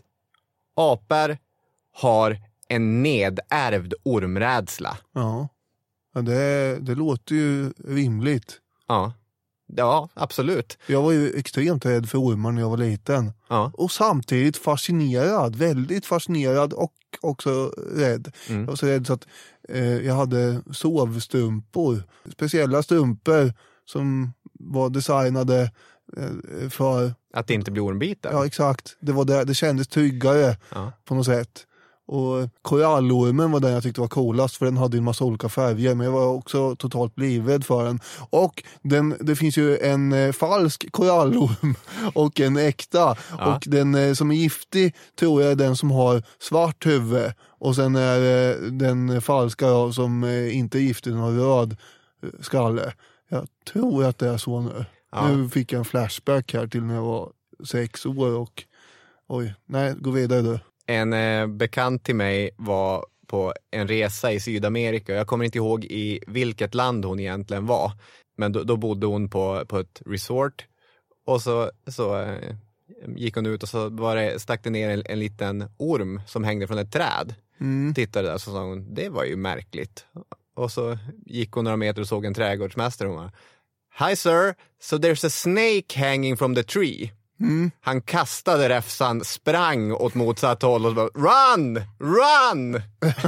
apor har en nedärvd ormrädsla. Ja, ja det, det låter ju rimligt. Ja, ja absolut. Jag var ju extremt rädd för ormar när jag var liten. Ja. Och samtidigt fascinerad, väldigt fascinerad och också rädd. Mm. Jag var så rädd så att eh, jag hade sovstrumpor. Speciella strumpor som var designade eh, för... Att det inte blir ormbiten. Ja, exakt. Det, var det, det kändes tryggare Ja. på något sätt. Och korallormen var den jag tyckte var coolast, för den hade en massa olika färger, men jag var också totalt livrädd för den. Och den, det finns ju en eh, falsk korallorm och en äkta. Ja. Och den eh, som är giftig tror jag är den som har svart huvud. Och sen är eh, den falska ja, som eh, inte är giftig, den har röd eh, skalle. Jag tror att det är så nu. Ja. Nu fick jag en flashback här till när jag var sex år och oj, nej, gå vidare du. En eh, bekant till mig var på en resa i Sydamerika. Jag kommer inte ihåg i vilket land hon egentligen var. Men då, då bodde hon på, på ett resort. Och så, så eh, gick hon ut och så var det, stack det ner en, en liten orm som hängde från ett träd. Mm. Tittade där och så sa hon, det var ju märkligt. Och så gick hon några meter och såg en trädgårdsmästare. Hon var, hi sir, so there's a snake hanging from the tree. Mm. Han kastade räfsan, sprang åt motsatt håll och bara, run, run!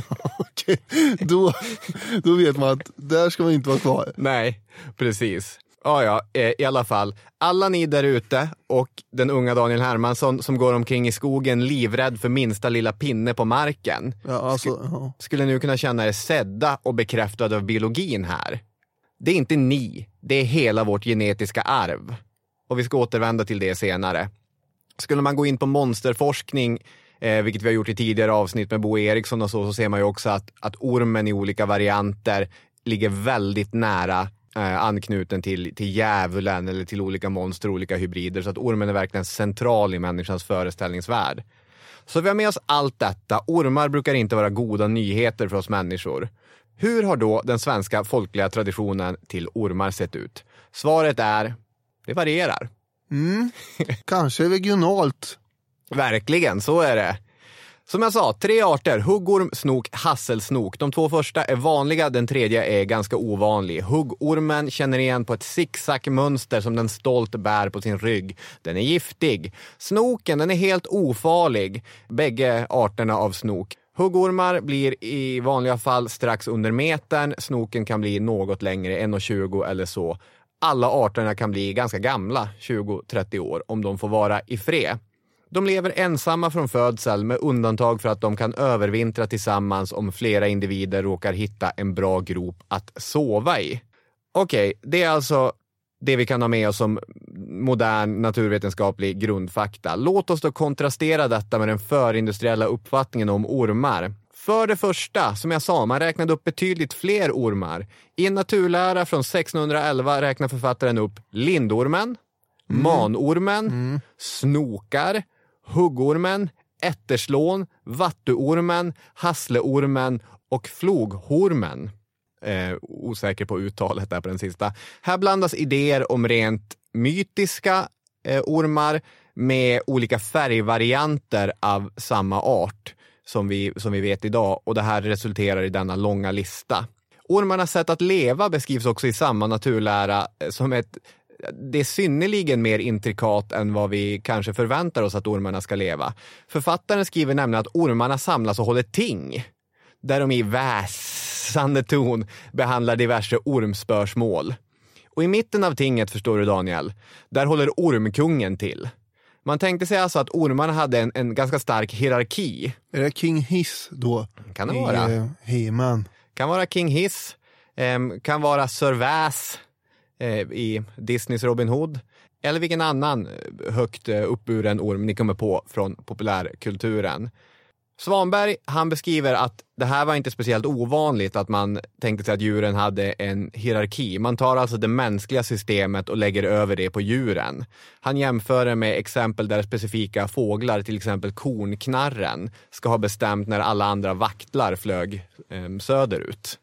Okej, då, då vet man att där ska man inte vara kvar. Nej, precis. Ja, ja, eh, i alla fall. Alla ni där ute och den unga Daniel Hermansson som går omkring i skogen livrädd för minsta lilla pinne på marken. Ja, alltså, sk- ja. Skulle nu kunna känna er sedda och bekräftade av biologin här. Det är inte ni, det är hela vårt genetiska arv. Och vi ska återvända till det senare. Skulle man gå in på monsterforskning, eh, vilket vi har gjort i tidigare avsnitt med Bo Eriksson och så, så ser man ju också att, att ormen i olika varianter ligger väldigt nära eh, anknuten till, till djävulen eller till olika monster, olika hybrider. Så att ormen är verkligen central i människans föreställningsvärld. Så vi har med oss allt detta. Ormar brukar inte vara goda nyheter för oss människor. Hur har då den svenska folkliga traditionen till ormar sett ut? Svaret är... det varierar. Mm. Kanske regionalt. Verkligen, så är det. Som jag sa, tre arter. Huggorm, snok, hasselsnok. De två första är vanliga, den tredje är ganska ovanlig. Huggormen känner igen på ett zigzag-mönster som den stolt bär på sin rygg. Den är giftig. Snoken, den är helt ofarlig. Bägge arterna av snok. Huggormar blir i vanliga fall strax under metern. Snoken kan bli något längre, en komma tjugo eller så. Alla arterna kan bli ganska gamla, tjugo till trettio år, om de får vara i fred. De lever ensamma från födsel med undantag för att de kan övervintra tillsammans om flera individer råkar hitta en bra grop att sova i. Okej, okay, det är alltså det vi kan ha med oss som modern naturvetenskaplig grundfakta. Låt oss då kontrastera detta med den förindustriella uppfattningen om ormar. För det första, som jag sa, man räknade upp betydligt fler ormar. I en naturlära från sextonhundraelva räknar författaren upp lindormen, mm. manormen, mm. snokar, huggormen, ätterslån, vattuormen, hassleormen och floghormen. Eh, osäker på uttalet där på den sista. Här blandas idéer om rent mytiska eh, ormar med olika färgvarianter av samma art. Som vi, som vi vet idag, och det här resulterar i denna långa lista. Ormarnas sätt att leva beskrivs också i samma naturlära som ett, det är synnerligen mer intrikat än vad vi kanske förväntar oss att ormarna ska leva. Författaren skriver nämligen att ormarna samlas och håller ting, där de i väsande ton behandlar diverse ormspörsmål. Och i mitten av tinget, förstår du Daniel, där håller ormkungen till. Man tänkte sig alltså att ormarna hade en, en ganska stark hierarki. Är det King Hiss då? Kan det vara? I uh, He-Man. Kan vara King Hiss. Eh, kan vara Sir Väs eh, i Disneys Robin Hood. Eller vilken annan högt eh, uppburen orm ni kommer på från populärkulturen. Svanberg, han beskriver att det här var inte speciellt ovanligt att man tänkte sig att djuren hade en hierarki. Man tar alltså det mänskliga systemet och lägger över det på djuren. Han jämför det med exempel där specifika fåglar, till exempel kornknarren, ska ha bestämt när alla andra vaktlar flög eh, söderut.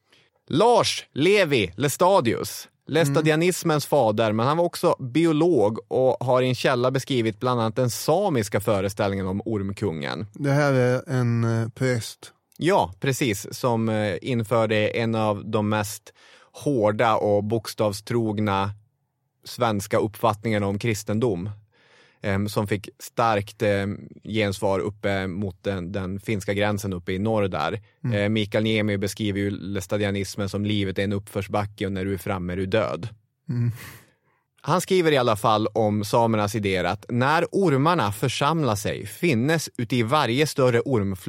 Lars Levi Lestadius, lästadianismens fader, men han var också biolog och har i en källa beskrivit bland annat den samiska föreställningen om ormkungen. Det här är en eh, präst. Ja, precis, som eh, införde en av de mest hårda och bokstavstrogna svenska uppfattningarna om kristendom. Eh, som fick starkt eh, gensvar uppe mot den, den finska gränsen uppe i norr där. Mm. Eh, Mikael Niemi beskriver ju lästadianismen som livet är en uppförsbacke och när du är framme är du död. Mm. Han skriver i alla fall om samernas idéer att när ormarna församlar sig finnes ute i varje större ormflock,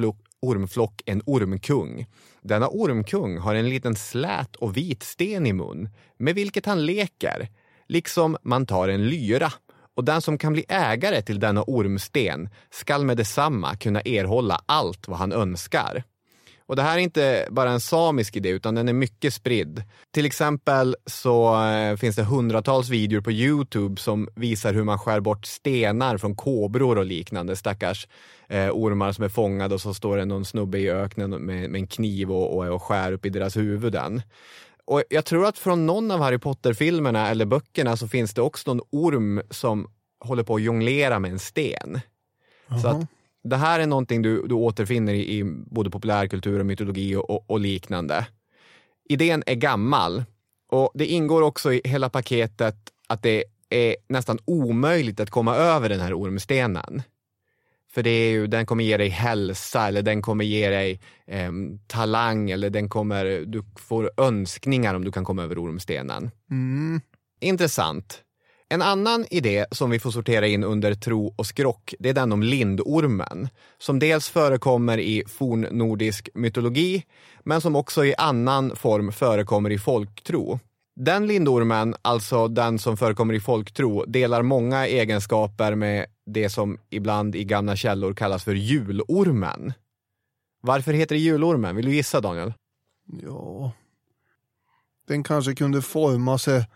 ormflock en ormkung. Denna ormkung har en liten slät och vit sten i mun, med vilket han leker, liksom man tar en lyra. Och den som kan bli ägare till denna ormsten skall med detsamma kunna erhålla allt vad han önskar. Och det här är inte bara en samisk idé utan den är mycket spridd. Till exempel så eh, finns det hundratals videor på YouTube som visar hur man skär bort stenar från kobror och liknande stackars eh, ormar som är fångade, och så står det någon snubbe i öknen med, med en kniv och, och, och skär upp i deras huvuden. Och jag tror att från någon av Harry Potter-filmerna eller böckerna så finns det också någon orm som håller på att jonglera med en sten. Uh-huh. Så att det här är någonting du, du återfinner i, i både populärkultur och mytologi och, och, och liknande. Idén är gammal, och det ingår också i hela paketet att det är nästan omöjligt att komma över den här ormstenen. För det är ju, den kommer ge dig hälsa, eller den kommer ge dig eh, talang, eller den kommer, du får önskningar om du kan komma över ormstenen. Mm. Intressant. En annan idé som vi får sortera in under tro och skrock, det är den om lindormen, som dels förekommer i fornnordisk mytologi, men som också i annan form förekommer i folktro. Den lindormen, alltså den som förekommer i folktro, delar många egenskaper med det som ibland i gamla källor kallas för julormen. Varför heter det julormen? Vill du gissa, Daniel? Ja, den kanske kunde forma sig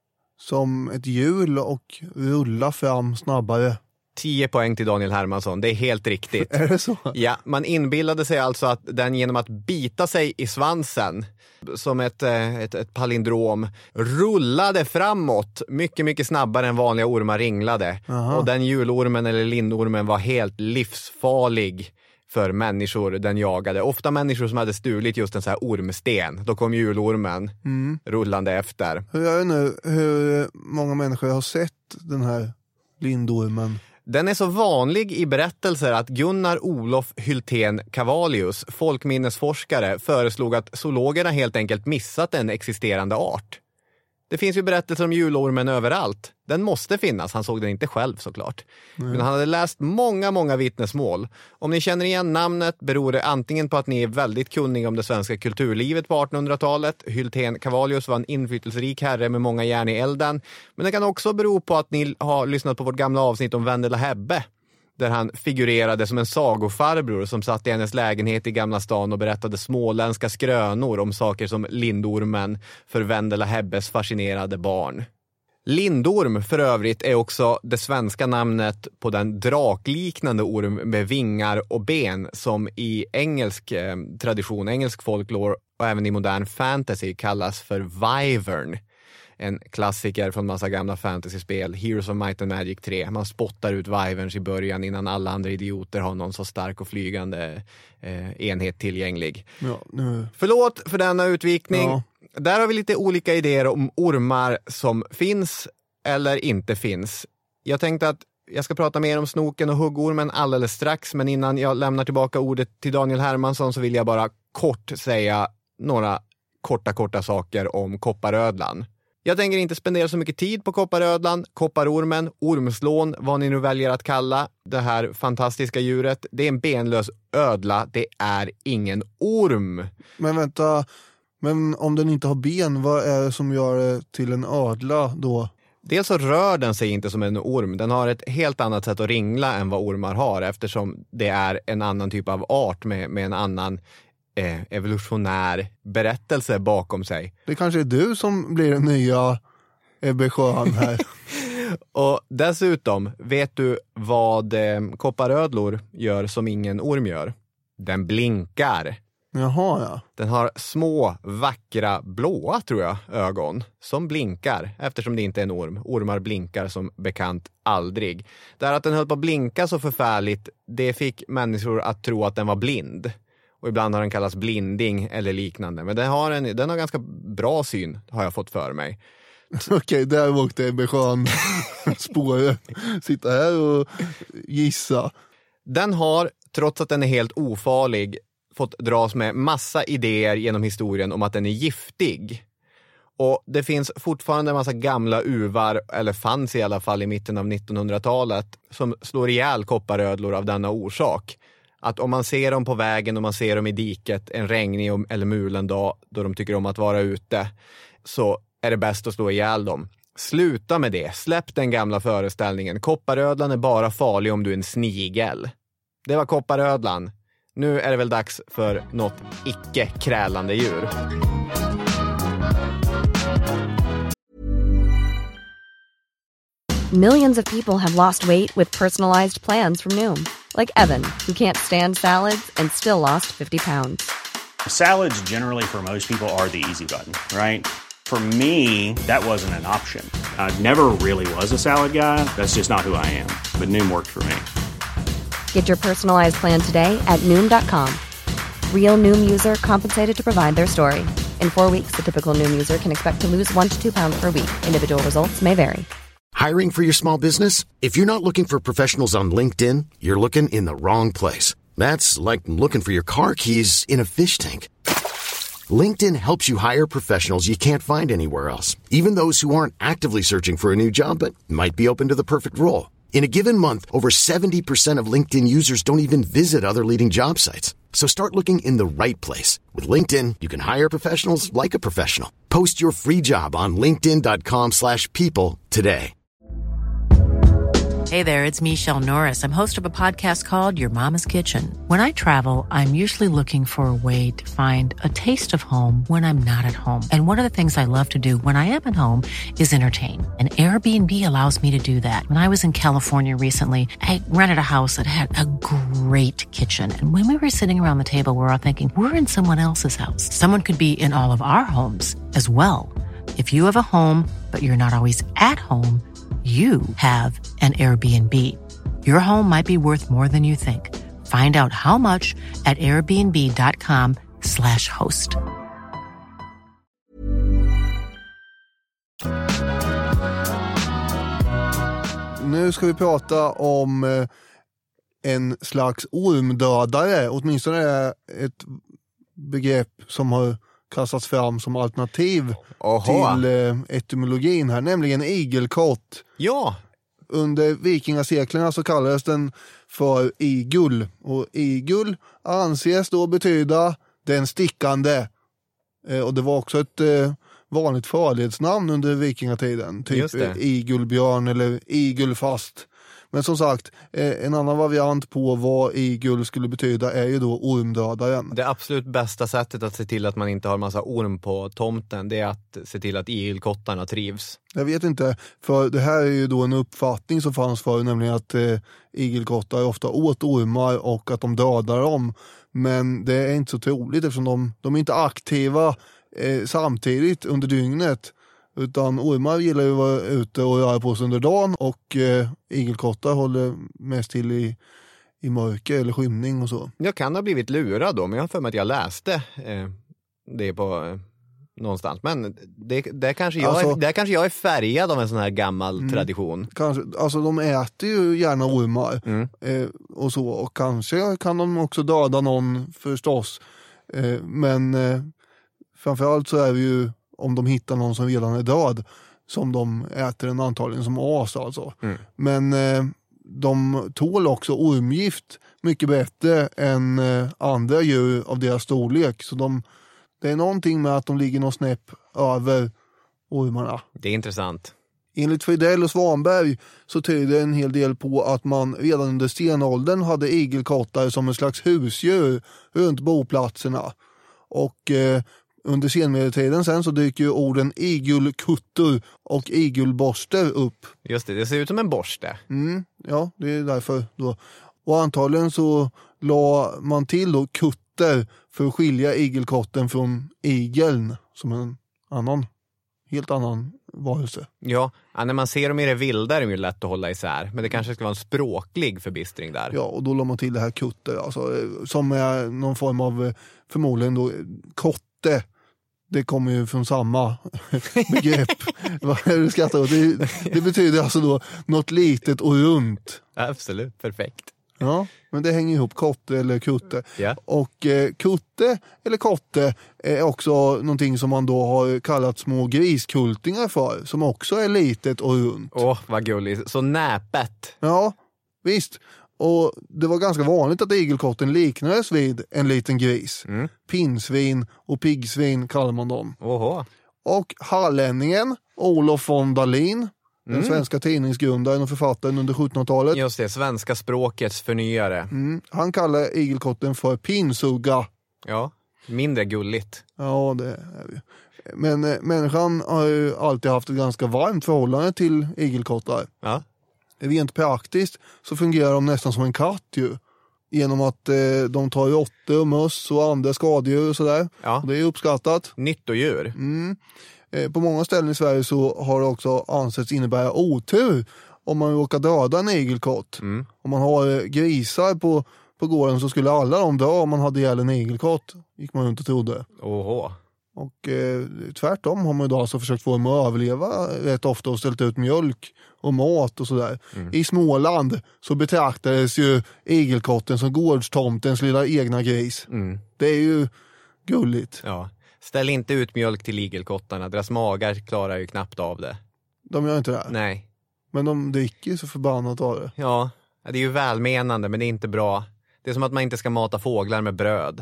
som ett hjul och rulla fram snabbare. tio poäng till Daniel Hermansson, det är helt riktigt. Är det så? Ja, man inbillade sig alltså att den genom att bita sig i svansen som ett, ett, ett palindrom rullade framåt mycket, mycket snabbare än vanliga ormar ringlade. Aha. Och den julormen eller lindormen var helt livsfarlig för människor den jagade. Ofta människor som hade stulit just en så här ormsten. Då kom julormen mm. rullande efter. Hur är det nu? Hur många människor har sett den här lindormen? Den är så vanlig i berättelser att Gunnar Olof Hyltén Cavallius, folkminnesforskare, föreslog att zoologerna helt enkelt missat en existerande art. Det finns ju berättelser om julormen överallt. Den måste finnas, han såg den inte själv såklart. Mm. Men han hade läst många, många vittnesmål. Om ni känner igen namnet beror det antingen på att ni är väldigt kunniga om det svenska kulturlivet på artonhundratalet. Hyltén Cavallius var en inflytelserik herre med många järn i elden. Men det kan också bero på att ni har lyssnat på vårt gamla avsnitt om Vendela Hebbe, där han figurerade som en sagofarbror som satt i hennes lägenhet i Gamla stan och berättade småländska skrönor om saker som lindormen för Vendela Hebbes fascinerade barn. Lindorm för övrigt är också det svenska namnet på den drakliknande orm med vingar och ben som i engelsk eh, tradition, engelsk folklore och även i modern fantasy kallas för Wyvern. En klassiker från massa gamla fantasyspel, Heroes of Might and Magic tre. Man spottar ut Wyverns i början innan alla andra idioter har någon så stark och flygande eh, enhet tillgänglig. Ja, nu. Förlåt för denna utvikning. Ja. Där har vi lite olika idéer om ormar som finns eller inte finns. Jag tänkte att jag ska prata mer om snoken och huggormen alldeles strax, men innan jag lämnar tillbaka ordet till Daniel Hermansson så vill jag bara kort säga några korta, korta saker om kopparödlan. Jag tänker inte spendera så mycket tid på kopparödlan, kopparormen, ormslån, vad ni nu väljer att kalla det här fantastiska djuret. Det är en benlös ödla, det är ingen orm. Men vänta, men om den inte har ben, vad är det som gör det till en ödla då? Dels så rör den sig inte som en orm. Den har ett helt annat sätt att ringla än vad ormar har, eftersom det är en annan typ av art med, med en annan eh, evolutionär berättelse bakom sig. Det kanske är du som blir den nya Ebbe Sjöan här. Och dessutom, vet du vad eh, kopparödlor gör som ingen orm gör? Den blinkar. Jaha, ja. Den har små, vackra, blåa tror jag, ögon som blinkar eftersom det inte är en orm. Ormar blinkar som bekant aldrig. Där att den höll på att blinka så förfärligt, det fick människor att tro att den var blind. Och ibland har den kallats blinding eller liknande. Men den har, en, den har ganska bra syn, har jag fått för mig. Okej, okay, där åkte Ebbe Sjöan spåret. Sitta här och gissa. Den har, trots att den är helt ofarlig, fått dras med massa idéer genom historien om att den är giftig. Och det finns fortfarande en massa gamla uvar, eller fanns i alla fall i mitten av nittonhundratalet, som slår ihjäl kopparödlor av denna orsak. att om man ser dem på vägen och man ser dem i diket en regnig eller mulen dag då de tycker om att vara ute, så är det bäst att slå ihjäl dem. Sluta med det. Släpp den gamla föreställningen. Kopparödlan är bara farlig om du är en snigel. Det var kopparödlan. Nu är det väl dags för något icke-krälande djur. Millions of people have lost weight with personalized plans from Noom. Like Evan, who can't stand salads and still lost fifty pounds. Salads generally for most people are the easy button, right? For me, that wasn't an option. I never really was a salad guy. That's just not who I am. But Noom worked for me. Get your personalized plan today at Noom dot com. Real Noom user compensated to provide their story. In four weeks, the typical Noom user can expect to lose one to two pounds per week. Individual results may vary. Hiring for your small business? If you're not looking for professionals on LinkedIn, you're looking in the wrong place. That's like looking for your car keys in a fish tank. LinkedIn helps you hire professionals you can't find anywhere else, even those who aren't actively searching for a new job but might be open to the perfect role. In a given month, over seventy percent of LinkedIn users don't even visit other leading job sites. So start looking in the right place. With LinkedIn, you can hire professionals like a professional. Post your free job on linkedin dot com slash people today. Hey there, it's Michelle Norris. I'm host of a podcast called Your Mama's Kitchen. When I travel, I'm usually looking for a way to find a taste of home when I'm not at home. And one of the things I love to do when I am at home is entertain. And Airbnb allows me to do that. When I was in California recently, I rented a house that had a great kitchen. And when we were sitting around the table, we were all thinking, we're in someone else's house. Someone could be in all of our homes as well. If you have a home, but you're not always at home, you have an Airbnb. Your home might be worth more than you think. Find out how much at airbnb dot com slash host. Nu ska vi prata om eh, en slags ormdödare. Åtminstone är ett begrepp som har kastats fram som alternativ Oha. till eh, etymologin här, nämligen igelkott. Ja. Under vikingaseklerna så kallades den för igul. Och igul anses då betyda den stickande. Eh, och det var också ett eh, vanligt förledsnamn under vikingatiden. Typ igulbjörn eller igulfast. Men som sagt, en annan variant på vad igul skulle betyda är ju då ormdödaren. Det absolut bästa sättet att se till att man inte har massa orm på tomten, det är att se till att igelkottarna trivs. Jag vet inte, för det här är ju då en uppfattning som fanns för, nämligen att eh, igelkottar ofta åt ormar och att de dödar dem. Men det är inte så troligt eftersom de, de är inte aktiva eh, samtidigt under dygnet. Utan ormar gillar ju att vara ute och röra på sig under dagen och eh, igelkottar håller mest till i, i mörker eller skymning och så. Jag kan ha blivit lurad då, men jag har för mig att jag läste eh, det på eh, någonstans. Men det, det kanske jag alltså, är, där kanske jag är färgad av en sån här gammal mm, tradition. Kanske, alltså de äter ju gärna ormar mm. eh, och så. Och kanske kan de också döda någon förstås. Eh, men eh, framförallt så är det ju om de hittar någon som redan är död som de äter en antagligen som as alltså. Mm. Men eh, de tål också ormgift mycket bättre än eh, andra djur av deras storlek. Så de, det är någonting med att de ligger någon snäpp över ormarna. Det är intressant. Enligt Fridell och Svanberg så tyder en hel del på att man redan under stenåldern hade igelkottar som en slags husdjur runt boplatserna. Och eh, under senmedeltiden sen så dyker ju orden igulkuttur och igulborster upp. Just det, det ser ut som en borste. Mm, ja, det är därför då. Och antagligen så la man till då kutter för att skilja igelkotten från igeln som en annan, helt annan varelse. Ja, när man ser dem i det vilda är det ju lätt att hålla isär. Men det kanske ska vara en språklig förbistring där. Ja, och då la man till det här kutter, alltså, som är någon form av, förmodligen då, kotte. Det kommer ju från samma begrepp. Vad är det skrattar åt? Det, det betyder alltså då något litet och runt. Absolut, perfekt. Ja, men det hänger ihop, kotte eller kutte. Yeah. Och eh, kutte eller kotte är också någonting som man då har kallat små griskultingar för. Som också är litet och runt. Åh, oh, vad gulligt. Så näpet. Ja, visst. Och det var ganska vanligt att igelkotten liknades vid en liten gris. Mm. Pinsvin och piggsvin kallar man dem. Oho. Och hallänningen Olof von Dalin, den Mm. svenska tidningsgrundaren och författaren under sjuttonhundratalet. Just det, svenska språkets förnyare. Mm. Han kallar igelkotten för pinsugga. Ja, mindre gulligt. Ja, det är vi. Men eh, människan har ju alltid haft ett ganska varmt förhållande till igelkottar. Ja. Rent praktiskt så fungerar de nästan som en katt ju. Genom att eh, de tar råttor och möss och andra skadedjur och sådär. Ja. Och det är uppskattat. Nyttodjur. Mm. Eh, på många ställen i Sverige så har det också ansetts innebära otur om man råkar döda en igelkott. Mm. Om man har eh, grisar på, på gården så skulle alla de dö om man hade ihjäl en igelkott. Gick man inte trodde. Oho. Och eh, tvärtom har man idag alltså försökt få dem att överleva rätt ofta och ställt ut mjölk och mat och sådär. Mm. I Småland så betraktades ju igelkotten som gårdstomtens lilla egna gris. Mm. Det är ju gulligt. Ja. Ställ inte ut mjölk till igelkottarna. Deras magar klarar ju knappt av det. De gör inte det här. Nej. Men de dricker ju så förbannat av det. Ja, det är ju välmenande men det är inte bra. Det är som att man inte ska mata fåglar med bröd.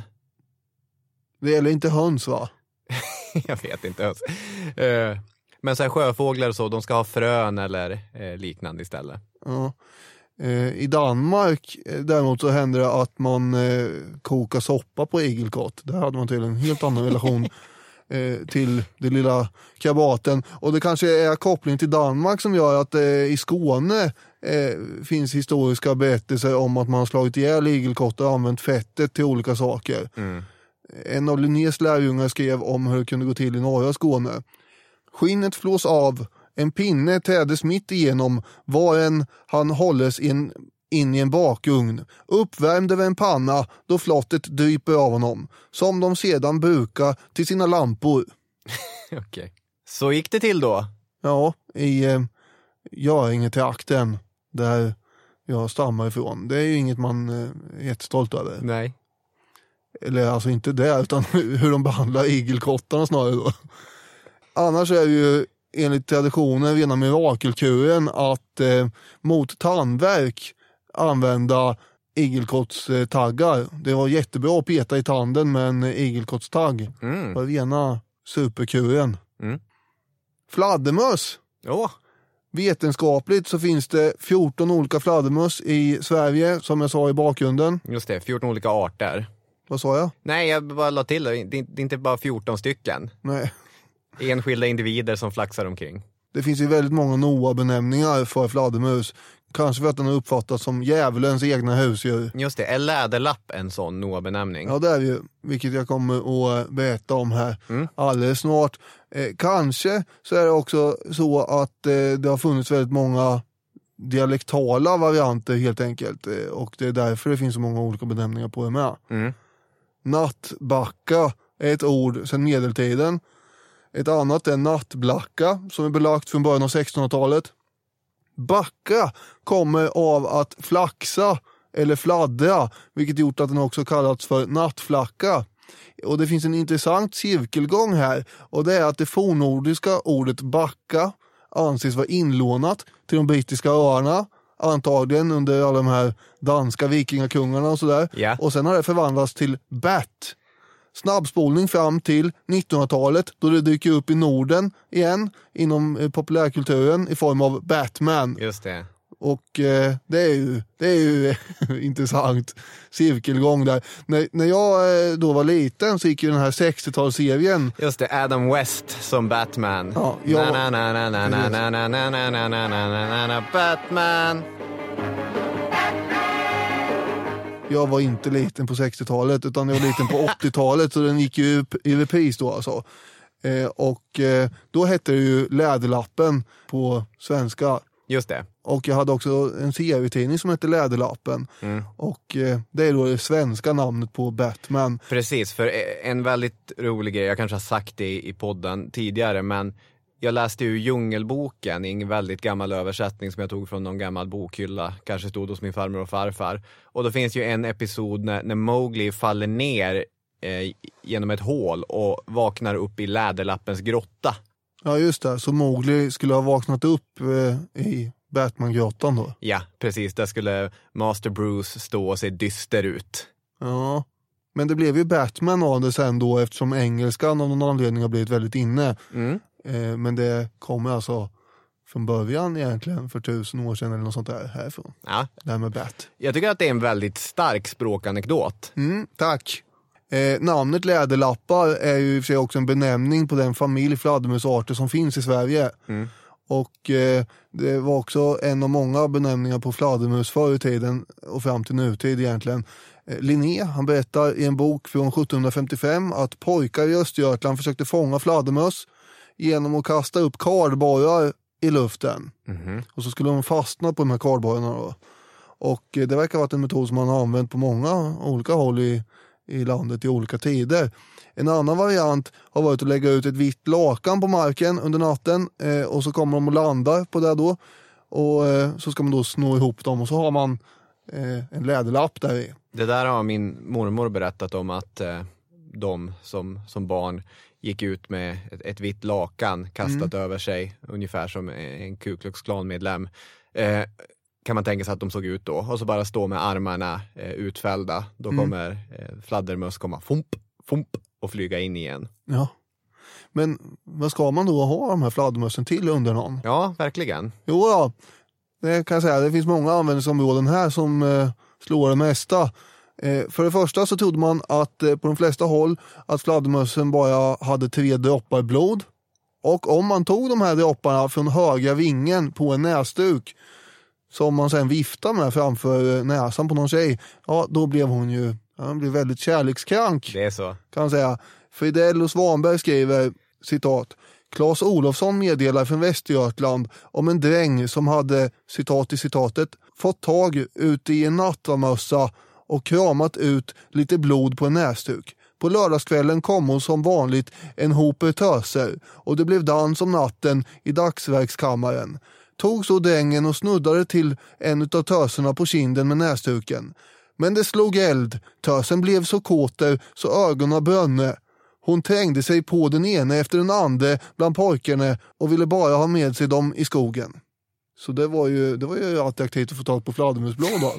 Det gäller inte höns va? Jag vet inte ens. Eh, Men så här sjöfåglar och så, de ska ha frön eller eh, liknande istället. Ja. Eh, I Danmark eh, däremot så händer det att man eh, kokar soppa på igelkott. Där hade man till en helt annan relation eh, till det lilla krabaten. Och det kanske är koppling till Danmark som gör att eh, i Skåne eh, finns historiska berättelser om att man har slagit ihjäl igelkottar och använt fettet till olika saker. Mm. En av Linnés lärjungar skrev om hur det kunde gå till i norra Skåne. Skinnet flås av, en pinne tädes mitt igenom, var en han hålles in, in i en bakugn, uppvärmd över en panna då flottet dryper av honom, som de sedan brukar till sina lampor. Okej. Okay. Så gick det till då? Ja, i eh, Göringetrakten där jag stammar ifrån. Det är ju inget man eh, är jättestolt över. Nej. Eller alltså inte det, utan hur de behandlar igelkottarna snarare då. Annars är det ju enligt traditionen rena mirakelkuren att eh, mot tandvärk använda igelkottstaggar. Det var jättebra att peta i tanden med en igelkottstagg. Mm. Det var rena superkuren. Mm. Fladdermöss. Ja. Vetenskapligt så finns det fjorton olika fladdermöss i Sverige, som jag sa i bakgrunden. Just det, fjorton olika arter. Vad sa jag? Nej, jag bara la till det. Det är inte bara fjorton stycken. Nej. Enskilda individer som flaxar omkring. Det finns ju väldigt många Noa-benämningar för fladdermus. Kanske för att den har uppfattats som djävulens egna husdjur. Just det, är läderlapp en sån Noa-benämning? Ja, det är ju, vilket jag kommer att berätta om här Mm. alldeles snart. Eh, kanske så är det också så att eh, det har funnits väldigt många dialektala varianter helt enkelt. Eh, och det är därför det finns så många olika benämningar på det med. Mm. Nattbacka är ett ord sedan medeltiden. Ett annat är nattblacka som är belagt från början av sextonhundratalet. Backa kommer av att flaxa eller fladdra, vilket gjort att den också kallats för nattflacka. Och det finns en intressant cirkelgång här, och det är att det fornnordiska ordet backa anses vara inlånat till de brittiska öarna, antagligen under alla de här danska vikingakungarna och sådär. Ja. Och sen har det förvandlats till bat. Snabbspolning fram till nittonhundratalet då det dyker upp i Norden igen inom eh, populärkulturen i form av Batman. Just det. Och eh, det är ju, det är ju intressant cirkelgång där. När, när jag eh, då var liten så gick ju den här sextiotalsserien. Just det, Adam West som Batman. Ja, jag- na, na, na, na, na, na, na, na, na, na, na, na, na, na, Batman. Jag var inte liten på sextiotalet utan jag var liten på åttiotalet, så den gick ju upp i repris då alltså. Eh, och eh, då hette det ju Läderlappen på svenska. Just det. Och jag hade också en serietidning som hette Läderlappen. Mm. Och eh, det är då det svenska namnet på Batman. Precis, för en väldigt rolig grej, jag kanske har sagt det i podden tidigare, men jag läste ju Djungelboken i en väldigt gammal översättning som jag tog från någon gammal bokhylla, kanske stod hos min farmor och farfar. Och då finns ju en episod när, när Mowgli faller ner eh, genom ett hål och vaknar upp i Läderlappens grotta. Ja just det, så Mowgli skulle ha vaknat upp eh, i Batman-grottan då. Ja, precis. Där skulle Master Bruce stå och se dyster ut. Ja, men det blev ju Batman av det sen då eftersom engelskan av någon anledning har blivit väldigt inne. Mm. Eh, men det kommer alltså från början egentligen för tusen år sedan eller något sånt där härifrån. Ja. Det här med Bat. Jag tycker att det är en väldigt stark språkanekdot. Mm, tack. Eh, namnet läderlappar är ju i och för sig också en benämning på den familj fladdermusarter som finns i Sverige. Mm. Och eh, det var också en av många benämningar på fladdermus förr i tiden och fram till nutid egentligen. Eh, Linné, han berättar i en bok från sjuttonhundrafemtiofem att pojkar i Östergötland försökte fånga fladdermus genom att kasta upp kardborrar i luften. Mm. Och så skulle de fastna på de här kardborrarna då. Och eh, det verkar ha varit en metod som man har använt på många olika håll i, i landet i olika tider. En annan variant har varit att lägga ut ett vitt lakan på marken under natten eh, och så kommer de och landar på det då. Och eh, så ska man då snå ihop dem och så har man eh, en läderlapp där i. Det där har min mormor berättat om att eh, de som, som barn gick ut med ett, ett vitt lakan kastat mm. över sig, ungefär som en Ku Klux Klan-medlem. Eh, kan man tänka sig att de såg ut då. Och så bara stå med armarna eh, utfällda. Då mm. kommer eh, fladdermöss komma fump, fump och flyga in igen. Ja. Men vad ska man då ha de här fladdermössen till under någon? Ja, verkligen. Jo då, det kan jag säga. Det finns många användningsområden här som eh, slår det mesta. Eh, för det första så trodde man att eh, på de flesta håll att fladdermössen bara hade tre droppar blod. Och om man tog de här dropparna från högra vingen på en näsduk som man sen viftar med framför näsan på någon tjej, ja då blev hon ju han blev väldigt kärlekskrank. Det är så. Kan man säga. Fridell och Svanberg skriver, citat, Claes Olofsson meddelar från Västergötland om en dräng som hade, citat i citatet, fått tag ut i en nattamössa och kramat ut lite blod på en näsduk. På lördagskvällen kom hon som vanligt en hoper töser och det blev dans om natten i dagsverkskammaren. Tog så drängen och snuddade till en av töserna på kinden med näsduken. Men det slog eld. Tösen blev så kåter så ögonen brönne. Hon trängde sig på den ene efter den andra bland pojkarna och ville bara ha med sig dem i skogen. Så det var ju, det var ju attraktivt att få tag på fladdermusblad då.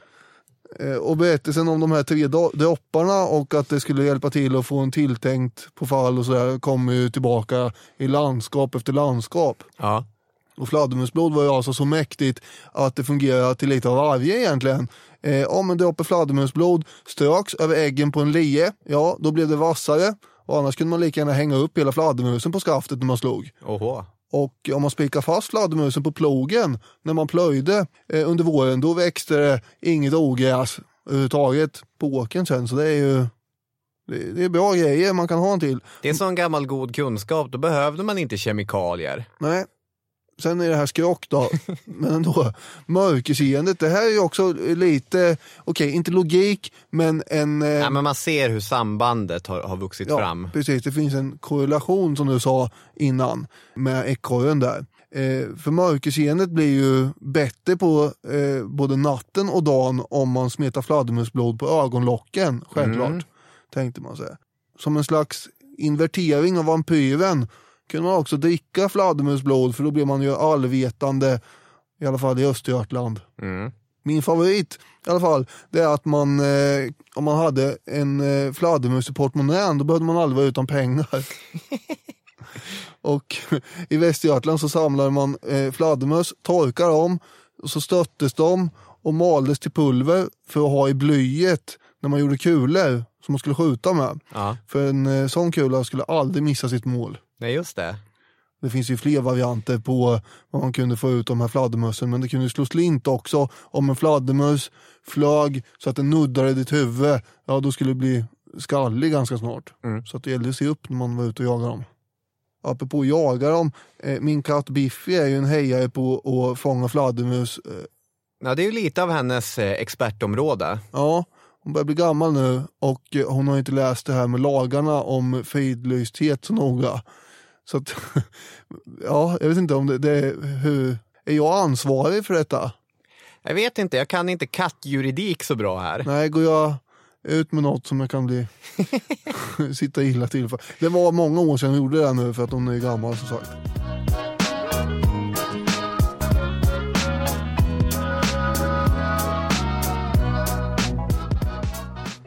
Och berättelsen om de här tre dropparna och att det skulle hjälpa till att få en tilltänkt på fall och sådär kommer ju tillbaka i landskap efter landskap. Ja. Och fladdermusblod var ju alltså så mäktigt att det fungerar till lite av varje egentligen. Eh, om en droppe fladdermusblod ströks över äggen på en lie, ja då blev det vassare. Och annars kunde man lika gärna hänga upp hela fladdermusen på skaftet när man slog. Oho. Och om man spikar fast fladdermusen på plogen när man plöjde eh, under våren, då växte det inget ogräs överhuvudtaget på åken sen. Så det är ju det, det är bra grejer man kan ha en till. Det är sån gammal god kunskap, då behövde man inte kemikalier. Nej. Sen är det här skrock då, men ändå mörkerseendet, det här är ju också lite, okej, okay, inte logik, men en... Eh, ja, men man ser hur sambandet har, har vuxit ja, fram. Precis, det finns en korrelation som du sa innan med ekorren där. Eh, för mörkerseendet blir ju bättre på eh, både natten och dagen om man smetar fladdermusblod på ögonlocken, självklart, mm. tänkte man säga. Som en slags invertering av vampyren kunde man också dricka fladdermusblod för då blir man ju allvetande, i alla fall i Östergötland. Mm. Min favorit i alla fall, det är att man eh, om man hade en eh, fladdermus i portmonnän, då behövde man aldrig vara utan pengar. Och i Västergötland så samlade man eh, fladdermus, torkade dem och så stöttes de och maldes till pulver för att ha i blyet när man gjorde kulor som man skulle skjuta med. Ja. För en eh, sån kula skulle aldrig missa sitt mål. Nej, just det. Det finns ju fler varianter på vad man kunde få ut de här fladdermössen, men det kunde slå slint också. Om en fladdermöss flög så att den nuddade ditt huvud, ja då skulle det bli skallig ganska snart. Mm. Så att det gällde att se upp när man var ute och jagade dem. Apropå att jaga dem, eh, min katt Biffy är ju en hejare på att fånga fladdermus. Eh. Ja, det är ju lite av hennes eh, expertområde. Ja, hon börjar bli gammal nu och eh, hon har inte läst det här med lagarna om fridlysthet så noga. Så att, ja, jag vet inte om det, det är, hur, är jag ansvarig för detta? Jag vet inte, jag kan inte kattjuridik så bra här. Nej, går jag ut med något som jag kan bli sitta illa till för. Det var många år sedan jag gjorde det nu för att hon är gammal som sagt.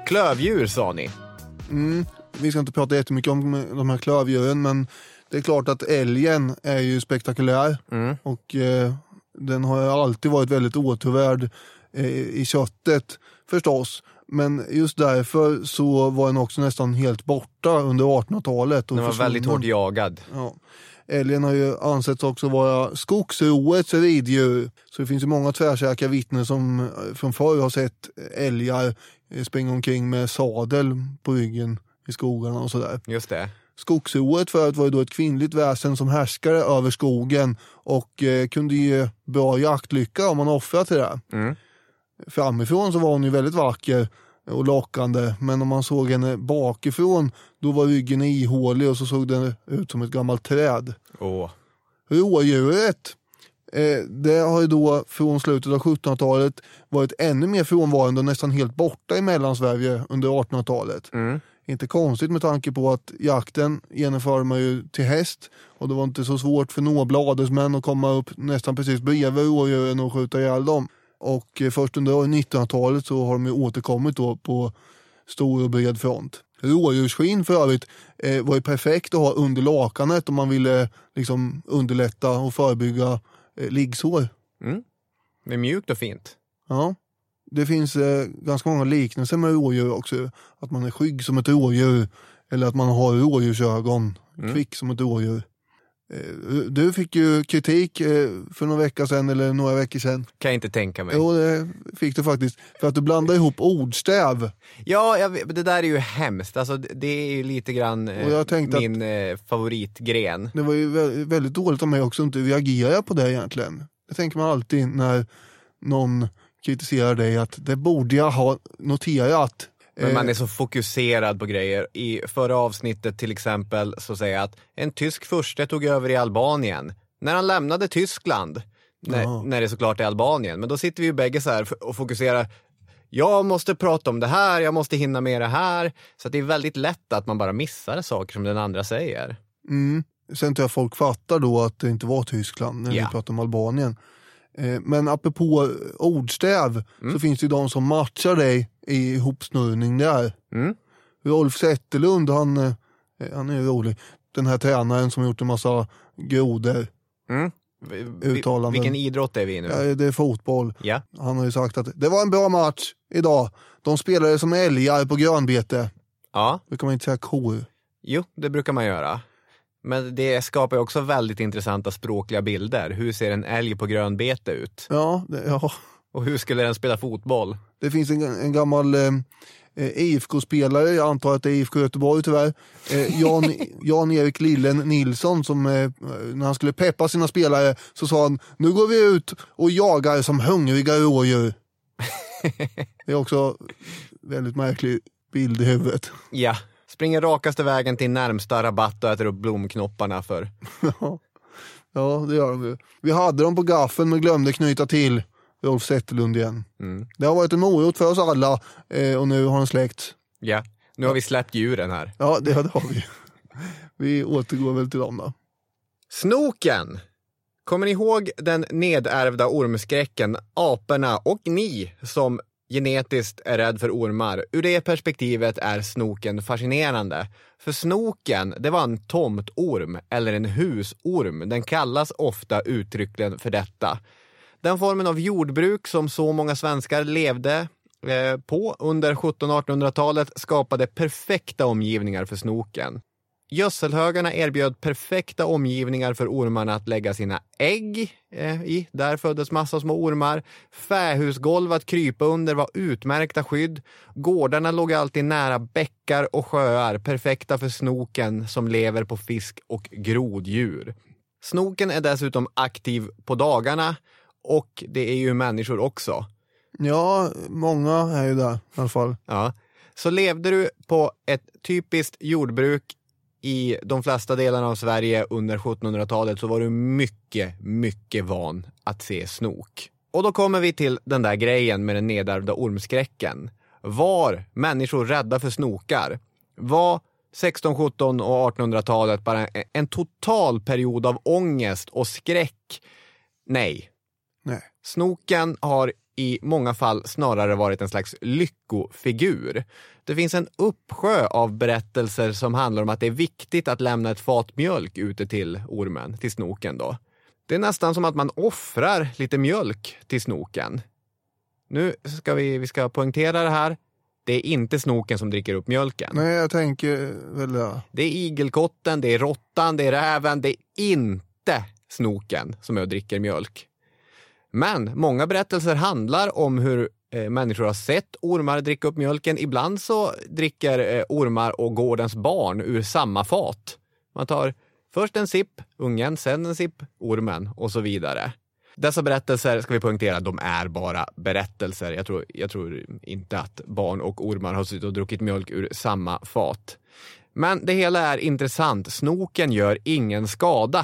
Klövdjur sa ni. Mm, vi ska inte prata jättemycket om de här klövdjuren, men det är klart att älgen är ju spektakulär. Mm. Och eh, den har ju alltid varit väldigt återvärd eh, i köttet förstås. Men just därför så var den också nästan helt borta under artonhundratalet. Och Den var väldigt hårt jagad. Ja. Älgen har ju ansetts också vara skogsroets riddjur. Så det finns ju många tvärsäkra vittnen som från förr har sett älgar springa omkring med sadel på ryggen i skogarna och sådär. Just det. Skogsroet förut var ju då ett kvinnligt väsen som härskade över skogen och eh, kunde ge bra jaktlycka om man offrade till det. Mm. Framifrån så var hon ju väldigt vacker och lockande, men om man såg henne bakifrån då var ryggen ihålig och så såg den ut som ett gammalt träd. Åh. Rådjuret, eh, det har ju då från slutet av sjuttonhundratalet varit ännu mer frånvarande och nästan helt borta i Mellansverige under artonhundratalet. Mm. Inte konstigt med tanke på att jakten genomför man ju till häst och det var inte så svårt för nobla adelsmän att komma upp nästan precis bredvid rådjuren och skjuta ihjäl dem. Och först under nittonhundratalet så har de ju återkommit då på stor och bred front. Rådjursskinn för övrigt eh, var ju perfekt att ha under lakanet om man ville liksom underlätta och förebygga eh, liggsår. Mm. Det är mjukt och fint. Ja. Det finns eh, ganska många liknelser med rådjur också. Att man är skygg som ett rådjur eller att man har rådjursögon, Mm. kvick som ett rådjur. Eh, du fick ju kritik eh, för några veckor sedan eller några veckor sedan. Kan jag inte tänka mig. Jo, det fick du faktiskt. För att du blandar ihop ordstäv. Ja, jag, vet- det där är ju hemskt. Alltså, det det är ju lite grann eh, Och jag tänkte min eh, favoritgren. Det var ju vä- väldigt dåligt av mig också att inte reagera på det egentligen. Det tänker man alltid när någon kritiserar dig att det borde jag ha noterat. Men man Eh, är så fokuserad på grejer. I förra avsnittet till exempel så säger jag att en tysk furste tog över i Albanien. När han lämnade Tyskland, när, Jaha. när det såklart är Albanien. Men då sitter vi ju bägge så här och fokuserar. Jag måste prata om det här, jag måste hinna med det här. Så att det är väldigt lätt att man bara missar saker som den andra säger. Mm. Sen tror jag folk fattar då att det inte var Tyskland när Ja. vi pratar om Albanien. Eh, Men apropå ordstäv Mm. så finns det ju de som matchar dig i ihopsnurrning där. Mm. Rolf Zetterlund, han, eh, han är ju rolig. Den här tränaren som har gjort en massa grodor. Mm. Vi- vi- Uttalanden. Vilken idrott är vi i nu? Ja, det är fotboll. Ja. Han har ju sagt att det var en bra match idag. De spelade som älgar på grönbete. Ja, Det kan man inte säga kor. jo, det brukar man göra. Men det skapar ju också väldigt intressanta språkliga bilder. Hur ser en älg på grönbete ut? Ja, det, ja. Och hur skulle den spela fotboll? Det finns en, en gammal eh, I F K-spelare, jag antar att det är I F K Göteborg tyvärr, eh, Jan, Jan-Erik Lillen Nilsson som eh, när han skulle peppa sina spelare så sa han, nu går vi ut och jagar som hungriga rådjur. Det är också väldigt märklig bild i huvudet. Ja, springer rakaste vägen till närmsta rabatt och äter upp blomknopparna för. Ja, det gör de ju. Vi hade dem på gaffeln men glömde knyta till Rolf Zetterlund igen. Mm. Det har varit en morot för oss alla eh, och nu har den släckt. Ja, nu har vi släppt djuren här. Ja, det har vi. Vi återgår väl till dem då. Snoken! Kommer ni ihåg den nedärvda ormskräcken, aporna och ni som genetiskt är rädd för ormar? Ur det perspektivet är snoken fascinerande. För snoken, det var en tomtorm eller en husorm. Den kallas ofta uttryckligen för detta. Den formen av jordbruk som så många svenskar levde eh, på under sjuttonhundra- och artonhundratalet skapade perfekta omgivningar för snoken. Gödselhögarna erbjöd perfekta omgivningar för ormarna att lägga sina ägg eh, i. Där föddes massa små ormar. Fähusgolv att krypa under var utmärkta skydd. Gårdarna låg alltid nära bäckar och sjöar. Perfekta för snoken som lever på fisk och groddjur. Snoken är dessutom aktiv på dagarna. Och det är ju människor också. Ja, många är ju där i alla fall. Ja. Så levde du på ett typiskt jordbruk i de flesta delarna av Sverige under sjuttonhundratalet så var du mycket, mycket van att se snok. Och då kommer vi till den där grejen med den nedärvda ormskräcken. Var människor rädda för snokar? Var sexton-, sjutton- och artonhundratalet bara en total period av ångest och skräck? Nej. Nej. Snoken har i många fall snarare varit en slags lyckofigur. Det finns en uppsjö av berättelser som handlar om att det är viktigt att lämna ett fat mjölk ute till ormen, till snoken då. Det är nästan som att man offrar lite mjölk till snoken. Nu ska vi, vi ska poängtera det här. Det är inte snoken som dricker upp mjölken. Nej, jag tänker väl ja. Det är igelkotten, det är råttan, det är räven. Det är inte snoken som är och dricker mjölk. Men många berättelser handlar om hur eh, människor har sett ormar dricka upp mjölken. Ibland så dricker eh, ormar och gårdens barn ur samma fat. Man tar först en sipp, ungen, sen en sipp, ormen och så vidare. Dessa berättelser, ska vi poängtera, de är bara berättelser. Jag tror, jag tror inte att barn och ormar har suttit och druckit mjölk ur samma fat. Men det hela är intressant. Snoken gör ingen skada.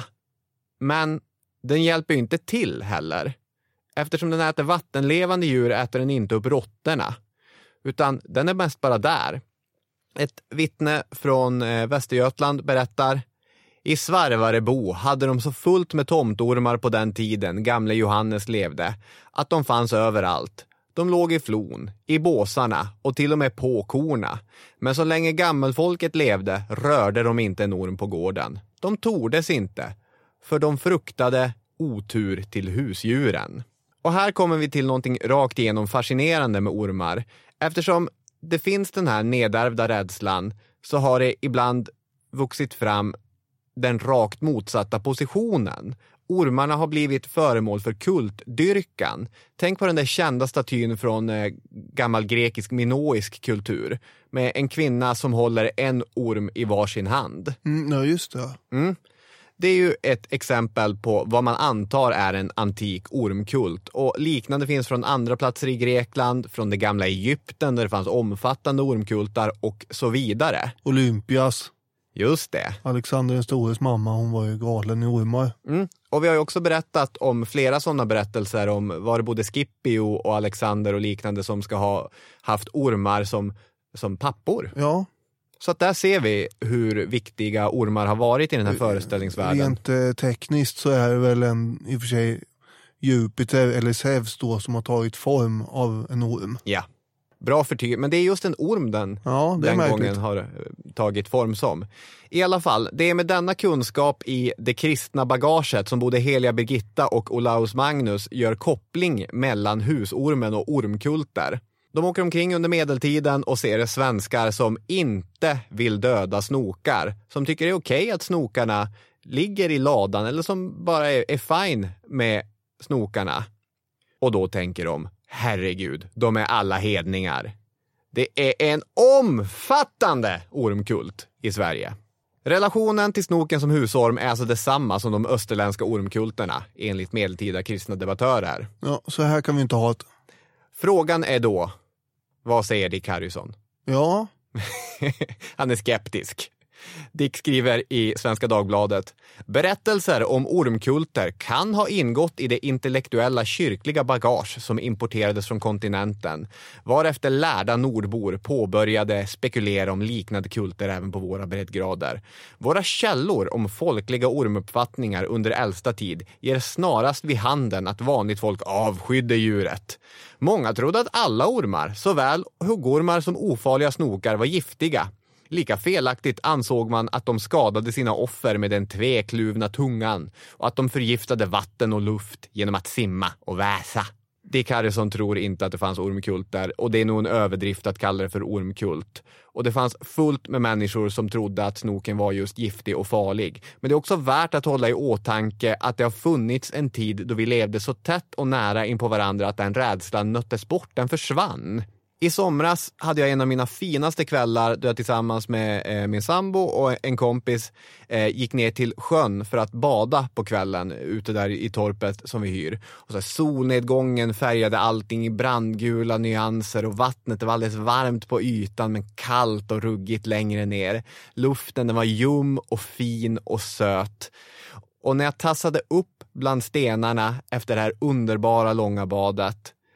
Men den hjälper inte till heller. Eftersom den äter vattenlevande djur äter den inte upp råttorna. Utan den är mest bara där. Ett vittne från eh, Västergötland berättar: i Svarvarebo hade de så fullt med tomtormar på den tiden gamle Johannes levde, att de fanns överallt. De låg i flon, i båsarna och till och med på korna. Men så länge gammelfolket levde rörde de inte en orm på gården. De tordes inte, för de fruktade otur till husdjuren. Och här kommer vi till någonting rakt igenom fascinerande med ormar. Eftersom det finns den här nedärvda rädslan så har det ibland vuxit fram den rakt motsatta positionen. Ormarna har blivit föremål för kultdyrkan. Tänk på den där kända statyn från eh, gammal grekisk minoisk kultur. Med en kvinna som håller en orm i varsin hand. Mm, ja, just det. Mm. Det är ju ett exempel på vad man antar är en antik ormkult. Och liknande finns från andra platser i Grekland, från det gamla Egypten där det fanns omfattande ormkultar och så vidare. Olympias. Just det. Alexander den stores mamma, hon var ju galen i ormar. Mm. Och vi har ju också berättat om flera sådana berättelser om var det både Scipio och Alexander och liknande som ska ha haft ormar som, som pappor. Ja. Så att där ser vi hur viktiga ormar har varit i den här föreställningsvärlden. Rent eh, tekniskt så är det väl en, i och för sig, Jupiter eller Zeus då som har tagit form av en orm. Ja. Bra förtyg, men det är just en orm den, ja, det är den märkligt. gången har tagit form som. I alla fall, det är med denna kunskap i det kristna bagaget som både Heliga Birgitta och Olaus Magnus gör koppling mellan husormen och ormkulter. De åker omkring under medeltiden och ser svenskar som inte vill döda snokar. Som tycker det är okej att snokarna ligger i ladan eller som bara är, är fine med snokarna. Och då tänker de: herregud, de är alla hedningar. Det är en omfattande ormkult i Sverige. Relationen till snoken som husorm är alltså detsamma som de österländska ormkulterna, enligt medeltida kristna debattörer. Ja, så här kan vi inte ha det. Frågan är då, vad säger Dick Harrison? Ja. Han är skeptisk. Dick skriver i Svenska Dagbladet: berättelser om ormkulter kan ha ingått i det intellektuella kyrkliga bagage som importerades från kontinenten, varefter lärda nordbor påbörjade spekulera om liknande kulter även på våra breddgrader. Våra källor om folkliga ormuppfattningar under äldsta tid ger snarast vid handen att vanligt folk avskydde djuret. Många trodde att alla ormar, såväl huggormar som ofarliga snokar, var giftiga. Lika felaktigt ansåg man att de skadade sina offer med den tvekluvna tungan och att de förgiftade vatten och luft genom att simma och väsa. Dick Harrison tror inte att det fanns ormkulter, och det är nog en överdrift att kalla det för ormkult. Och det fanns fullt med människor som trodde att snoken var just giftig och farlig. Men det är också värt att hålla i åtanke att det har funnits en tid då vi levde så tätt och nära in på varandra att den rädslan nöttes bort, den försvann. I somras hade jag en av mina finaste kvällar då jag tillsammans med eh, min sambo och en kompis eh, gick ner till sjön för att bada på kvällen ute där i torpet som vi hyr. Och så här, solnedgången färgade allting i brandgula nyanser och vattnet var alldeles varmt på ytan men kallt och ruggigt längre ner. Luften den var ljum och fin och söt. Och när jag tassade upp bland stenarna efter det här underbara långa badet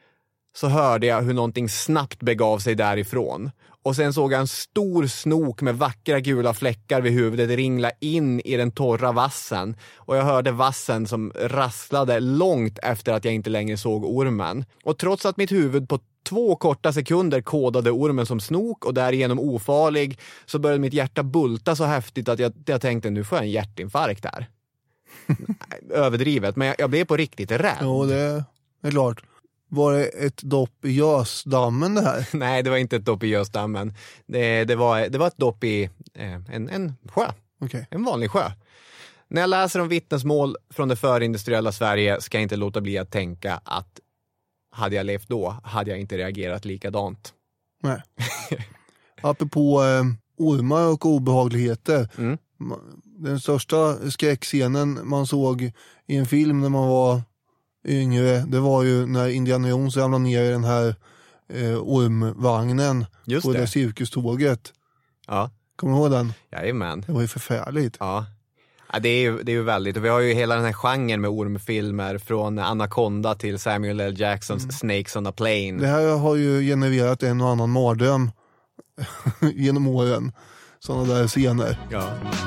så hörde jag hur någonting snabbt begav sig därifrån. Och sen såg jag en stor snok med vackra gula fläckar vid huvudet ringla in i den torra vassen. Och jag hörde vassen som rasslade långt efter att jag inte längre såg ormen. Och trots att mitt huvud på två korta sekunder kodade ormen som snok och därigenom ofarlig, så började mitt hjärta bulta så häftigt att jag, jag tänkte, nu får jag en hjärtinfarkt här. Överdrivet, men jag, jag blev på riktigt rädd. Jo, det är klart. Var det ett dopp i Gösdammen det här? Nej, det var inte ett dopp i Gösdammen. Det, det, var, det var ett dopp i eh, en, en sjö. Okay. En vanlig sjö. När jag läser om vittnesmål från det förindustriella Sverige ska jag inte låta bli att tänka att hade jag levt då hade jag inte reagerat likadant. Nej. Apropå eh, ormar och obehagligheter. Mm. Den största skräckscenen man såg i en film när man var yngre, det var ju när Indiana Jones ramlade ner i den här eh, ormvagnen. Just på det. det cirkuståget. Ja. Kommer du ihåg den? Jajamän. Det var ju förfärligt. Ja. Ja, det är ju, det är ju väldigt, och vi har ju hela den här genren med ormfilmer från Anaconda till Samuel L. Jacksons mm. Snakes on a Plane. Det här har ju genererat en och annan mardröm genom åren. Sådana där scener. Ja.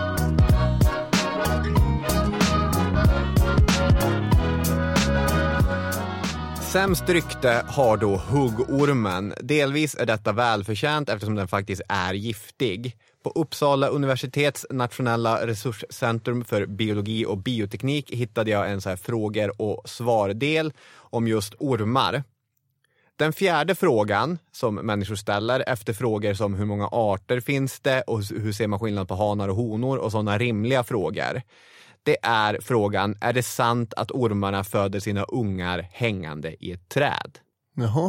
Sämst rykte har då huggormen. Delvis är detta välförtjänt eftersom den faktiskt är giftig. På Uppsala universitets nationella resurscentrum för biologi och bioteknik hittade jag en så här frågor och svardel om just ormar. Den fjärde frågan som människor ställer efter frågor som hur många arter finns det och hur ser man skillnad på hanar och honor och sådana rimliga frågor. Det är frågan, är det sant att ormarna föder sina ungar hängande i ett träd? Jaha.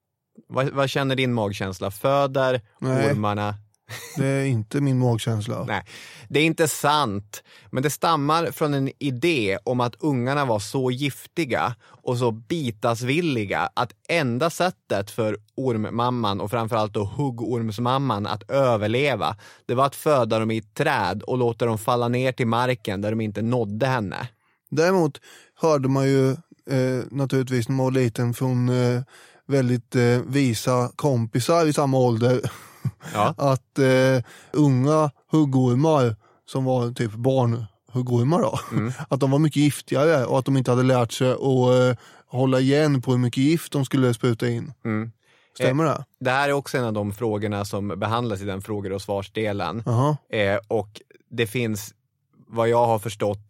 Vad, vad känner din magkänsla? Föder Nej. ormarna? Det är inte min magkänsla. Nej, det är inte sant. Men det stammar från en idé om att ungarna var så giftiga och så bitasvilliga att enda sättet för ormmamman och framförallt då huggormsmamman att överleva, det var att föda dem i ett träd och låta dem falla ner till marken där de inte nådde henne. Däremot hörde man ju eh, naturligtvis när man var liten från eh, väldigt eh, visa kompisar i samma ålder. Ja. Att eh, unga huggormar som var typ barnhuggormar då, mm. att de var mycket giftigare och att de inte hade lärt sig att eh, hålla igen på hur mycket gift de skulle spruta in. Mm. Stämmer det? Eh, det här är också en av de frågorna som behandlas i den frågor- och svarsdelen. Uh-huh. Eh, och det finns, vad jag har förstått,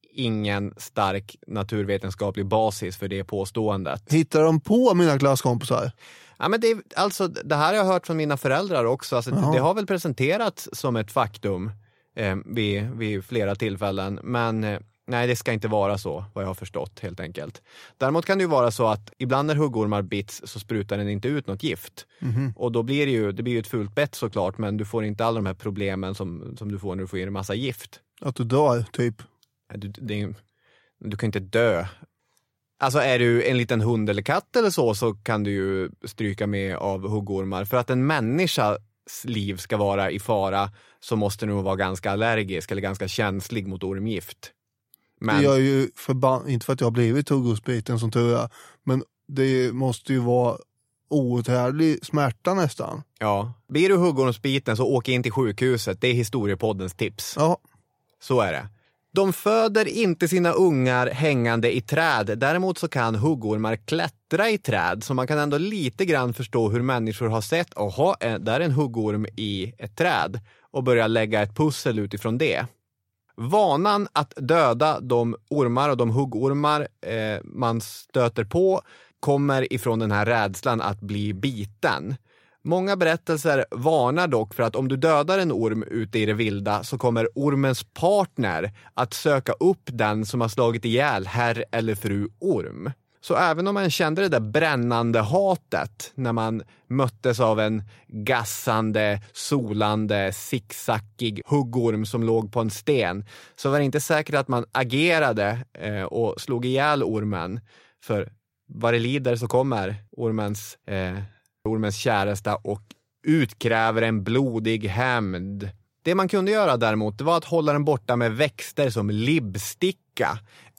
ingen stark naturvetenskaplig basis för det påståendet. Hittar de på mina klasskompisar? Ja, men det, alltså, det här har jag hört från mina föräldrar också. Alltså, det, det har väl presenterats som ett faktum eh, vid, vid flera tillfällen. Men eh, nej, det ska inte vara så, vad jag har förstått helt enkelt. Däremot kan det ju vara så att ibland när huggormar bits så sprutar den inte ut något gift. Mm-hmm. Och då blir det ju, det blir ju ett fult bett såklart, men du får inte alla de här problemen som, som du får när du får in en massa gift. Att du dör, typ? Du, det, du kan inte dö. Alltså är du en liten hund eller katt eller så, så kan du ju stryka med av huggormar. För att en människas liv ska vara i fara så måste du nog vara ganska allergisk eller ganska känslig mot ormgift. Men... Det gör ju förban- inte för att jag har blivit huggormsbiten som tur är, men det måste ju vara outhärdlig smärta nästan. Ja, blir du huggormsbiten så åk in till sjukhuset. Det är historiepoddens tips. Ja. Så är det. De föder inte sina ungar hängande i träd. Däremot så kan huggormar klättra i träd. Så man kan ändå lite grann förstå hur människor har sett, aha, där är en huggorm i ett träd. Och börja lägga ett pussel utifrån det. Vanan att döda de ormar och de huggormar eh, man stöter på kommer ifrån den här rädslan att bli biten. Många berättelser varnar dock för att om du dödar en orm ute i det vilda så kommer ormens partner att söka upp den som har slagit ihjäl herr eller fru orm. Så även om man kände det där brännande hatet när man möttes av en gassande, solande, zigzackig huggorm som låg på en sten, så var det inte säkert att man agerade eh, och slog ihjäl ormen. För vad det lider så kommer ormens... Eh, ormens käresta och utkräver en blodig hämnd. Det man kunde göra däremot, det var att hålla den borta med växter som libbsticka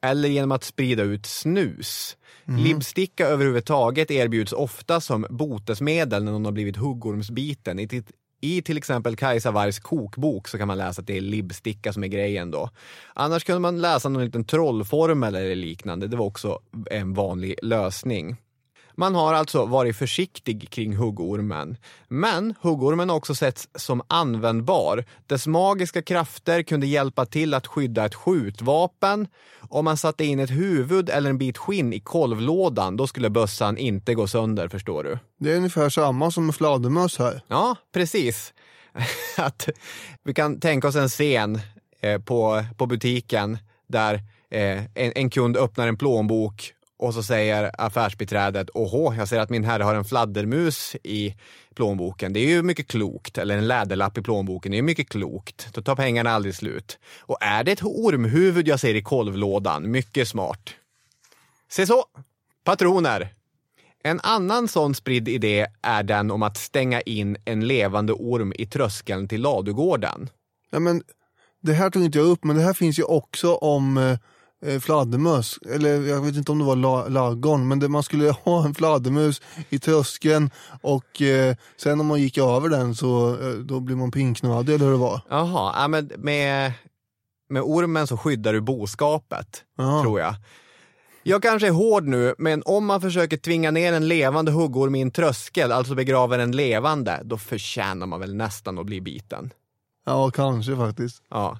eller genom att sprida ut snus. Mm. Libbsticka överhuvudtaget erbjuds ofta som botesmedel när någon har blivit huggormsbiten. I, I till exempel Kajsa Wargs kokbok så kan man läsa att det är libbsticka som är grejen då. Annars kunde man läsa någon liten trollformel eller liknande. Det var också en vanlig lösning. Man har alltså varit försiktig kring huggormen. Men huggormen har också setts som användbar. Dess magiska krafter kunde hjälpa till att skydda ett skjutvapen. Om man satte in ett huvud eller en bit skinn i kolvlådan, då skulle bössan inte gå sönder, förstår du. Det är ungefär samma som med fladdermöss här. Ja, precis. Att vi kan tänka oss en scen eh, på, på butiken där eh, en, en kund öppnar en plånbok. Och så säger affärsbiträdet, åhå, jag ser att min herre har en fladdermus i plånboken. Det är ju mycket klokt. Eller en läderlapp i plånboken, det är mycket klokt. Då tar pengarna aldrig slut. Och är det ett ormhuvud jag ser i kolvlådan? Mycket smart. Se så, patroner. En annan sån spridd idé är den om att stänga in en levande orm i tröskeln till ladugården. Ja, men det här tog inte jag upp, men det här finns ju också om... Eh... fladdermus, eller jag vet inte om det var la- laggon, men det, man skulle ha en fladdermus i tröskeln och eh, sen om man gick över den så eh, då blir man pinknödig, eller hur det var. Jaha, ja, men med, med ormen så skyddar du boskapet. Aha. Tror jag. Jag kanske är hård nu, men om man försöker tvinga ner en levande huggorm i en tröskel, alltså begraver en levande, då förtjänar man väl nästan att bli biten. Ja, kanske faktiskt. Ja.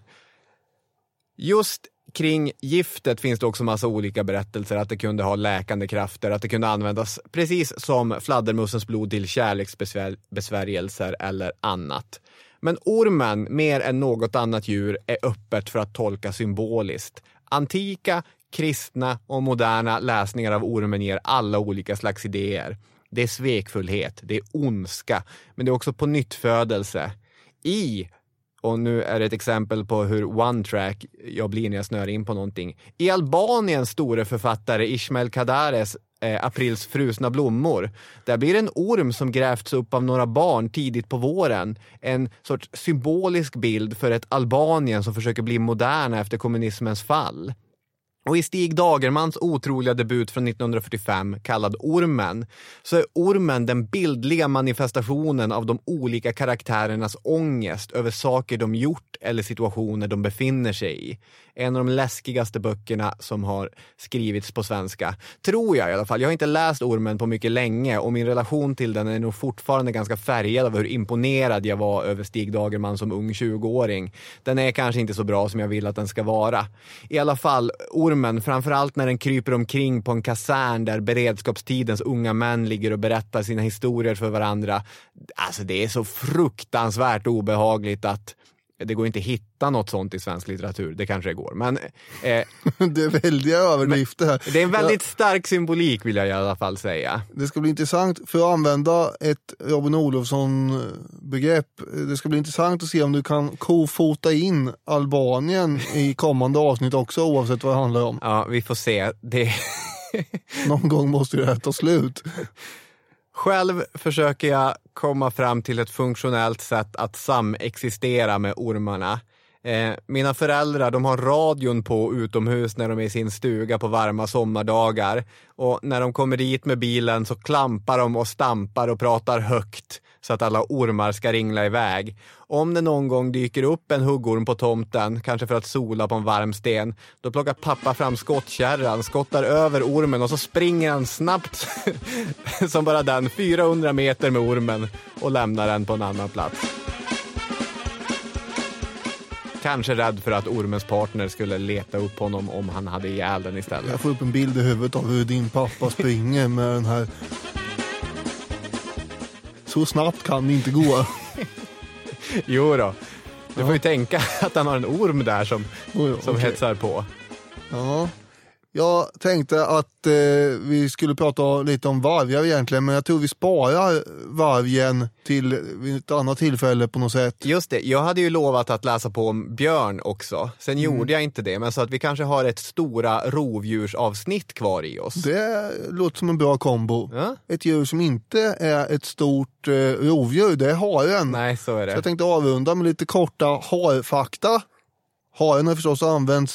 Just kring giftet finns det också massa olika berättelser, att det kunde ha läkande krafter, att det kunde användas precis som fladdermussens blod till kärleksbesvärjelser eller annat. Men ormen, mer än något annat djur, är öppet för att tolka symboliskt. Antika, kristna och moderna läsningar av ormen ger alla olika slags idéer. Det är svekfullhet, det är ondska, men det är också på nyttfödelse. I Och nu är det ett exempel på hur one track jag blir när jag snör in på någonting. I Albaniens store författare Ismail Kadares eh, Aprils frusna blommor. Där blir en orm som grävts upp av några barn tidigt på våren. En sorts symbolisk bild för ett Albanien som försöker bli moderna efter kommunismens fall. Och i Stig Dagermans otroliga debut från nittonhundrafyrtiofem kallad Ormen, så är ormen den bildliga manifestationen av de olika karaktärernas ångest över saker de gjort eller situationer de befinner sig i. En av de läskigaste böckerna som har skrivits på svenska. Tror jag i alla fall. Jag har inte läst Ormen på mycket länge och min relation till den är nog fortfarande ganska färgad av hur imponerad jag var över Stig Dagerman som ung tjugoåring. Den är kanske inte så bra som jag vill att den ska vara. I alla fall, Ormen, framförallt när den kryper omkring på en kasern där beredskapstidens unga män ligger och berättar sina historier för varandra. Alltså det är så fruktansvärt obehagligt att det går inte att hitta något sånt i svensk litteratur. Det kanske det går. Men, eh, det är väldiga överdrifter här. Det är en väldigt stark symbolik vill jag i alla fall säga. Det ska bli intressant för att använda ett Robin Olofsson-begrepp. Det ska bli intressant att se om du kan kofota in Albanien i kommande avsnitt också, oavsett vad det handlar om. Ja, vi får se. Det... Någon gång måste det här ta slut. Själv försöker jag komma fram till ett funktionellt sätt att samexistera med ormarna. Eh, mina föräldrar, de har radion på utomhus när de är i sin stuga på varma sommardagar. Och när de kommer dit med bilen så klampar de och stampar och pratar högt så att alla ormar ska ringla iväg. Om det någon gång dyker upp en huggorm på tomten, kanske för att sola på en varm sten, då plockar pappa fram skottkärran, skottar över ormen och så springer han snabbt som bara den, fyrahundra meter med ormen och lämnar den på en annan plats. Kanske rädd för att ormens partner skulle leta upp honom om han hade ihjäl den istället. Jag får upp en bild i huvudet av hur din pappa springer med den här. Så snabbt kan det inte gå. Jo då. Du får ju tänka att han har en orm där som, oh ja, som okay. hetsar på. Ja. Jag tänkte att eh, vi skulle prata lite om vargar egentligen, men jag tror vi sparar vargen till ett annat tillfälle på något sätt. Just det, jag hade ju lovat att läsa på om björn också. Sen mm. gjorde jag inte det, men så att vi kanske har ett stora rovdjursavsnitt kvar i oss. Det låter som en bra kombo. Ja? Ett djur som inte är ett stort eh, rovdjur, det är haren. Nej, så är det. Så jag tänkte avrunda med lite korta harfakta. Haren har förstås använts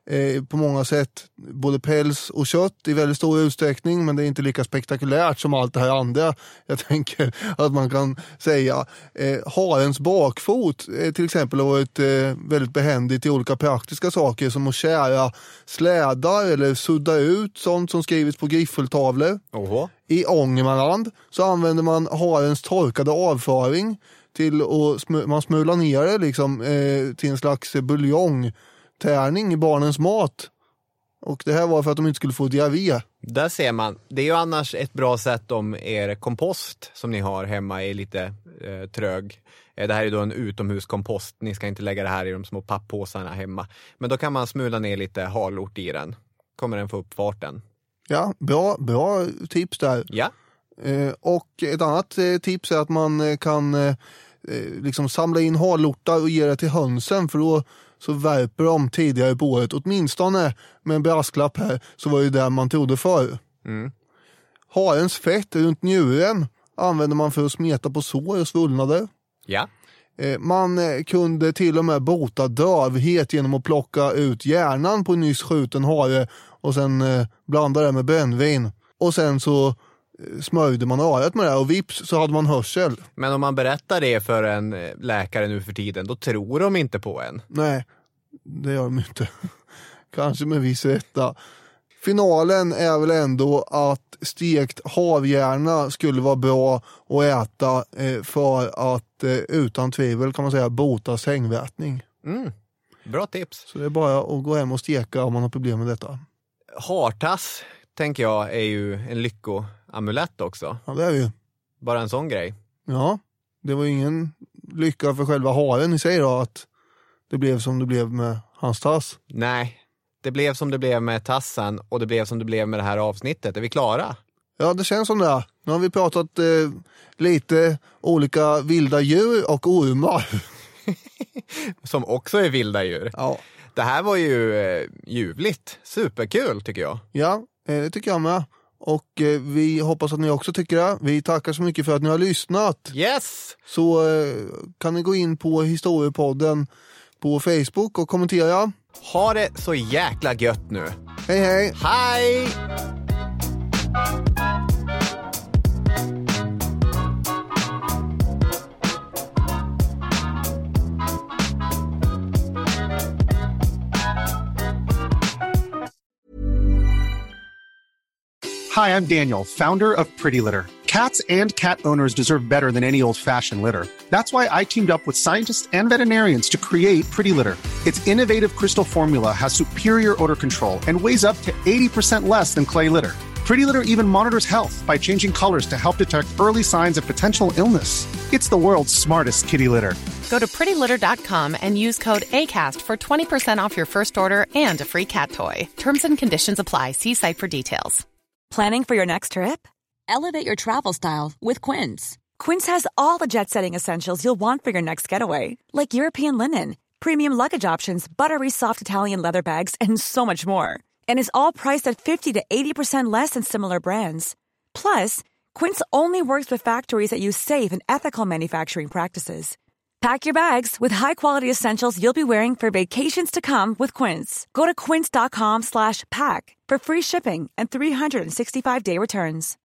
eh, på många sätt både päls och kött i väldigt stor utsträckning, men det är inte lika spektakulärt som allt det här andra. Jag tänker att man kan säga eh, harens bakfot eh, till exempel har varit eh, väldigt behändigt i olika praktiska saker som att kära slädar eller sudda ut sånt som skrivits på griffeltavlor. Oho. I Ångermanland så använder man harens torkade avföring till att sm- man smular ner det liksom, eh, till en slags buljongtärning i barnens mat. Och det här var för att de inte skulle få diarré. Där ser man. Det är ju annars ett bra sätt om er kompost som ni har hemma är lite eh, trög. Eh, det här är då en utomhuskompost. Ni ska inte lägga det här i de små papppåsarna hemma. Men då kan man smula ner lite harlort i den. Kommer den få upp farten. Ja, bra, bra tips där. Ja. Eh, och ett annat eh, tips är att man eh, kan eh, liksom samla in harlortar och ge det till hönsen, för då så värper de tidigare på året. Åtminstone med en brasklapp här så var det där man trodde förr. Mm. Harens fett runt njuren använder man för att smeta på sår och svullnader. Ja. Eh, man eh, kunde till och med bota dövhet genom att plocka ut hjärnan på en nyss skjuten hare och sen eh, blanda det med brännvin. Och sen så smörjde man örat med det och vips så hade man hörsel. Men om man berättar det för en läkare nu för tiden, då tror de inte på en. Nej, det gör de inte. Kanske med viss rätta. Finalen är väl ändå att stekt havhjärna skulle vara bra att äta för att utan tvivel kan man säga bota sängvätning. Mm. Bra tips. Så det är bara att gå hem och steka om man har problem med detta. Hartass tänker jag är ju en lyckoamulett också. Ja, det är ju. Bara en sån grej. Ja, det var ingen lycka för själva haren i sig då att det blev som det blev med hans tass. Nej, det blev som det blev med tassen och det blev som det blev med det här avsnittet. Är vi klara? Ja, det känns som det. Nu har vi pratat eh, lite olika vilda djur och ormar. Som också är vilda djur. Ja. Det här var ju eh, ljuvligt. Superkul tycker jag. Ja, eh, det tycker jag med. Och eh, vi hoppas att ni också tycker det. Vi tackar så mycket för att ni har lyssnat. Yes! Så eh, kan ni gå in på Historiepodden på Facebook och kommentera. Ha det så jäkla gött nu. Hej hej! Hej! Hi, I'm Daniel, founder of Pretty Litter. Cats and cat owners deserve better than any old-fashioned litter. That's why I teamed up with scientists and veterinarians to create Pretty Litter. Its innovative crystal formula has superior odor control and weighs up to eighty percent less than clay litter. Pretty Litter even monitors health by changing colors to help detect early signs of potential illness. It's the world's smartest kitty litter. Go to pretty litter dot com and use code ACAST for twenty percent off your first order and a free cat toy. Terms and conditions apply. See site for details. Planning for your next trip? Elevate your travel style with Quince. Quince has all the jet-setting essentials you'll want for your next getaway, like European linen, premium luggage options, buttery soft Italian leather bags, and so much more. And is all priced at fifty to eighty percent less than similar brands. Plus, Quince only works with factories that use safe and ethical manufacturing practices. Pack your bags with high-quality essentials you'll be wearing for vacations to come with Quince. Go to quince dot com slash pack for free shipping and three sixty-five day returns.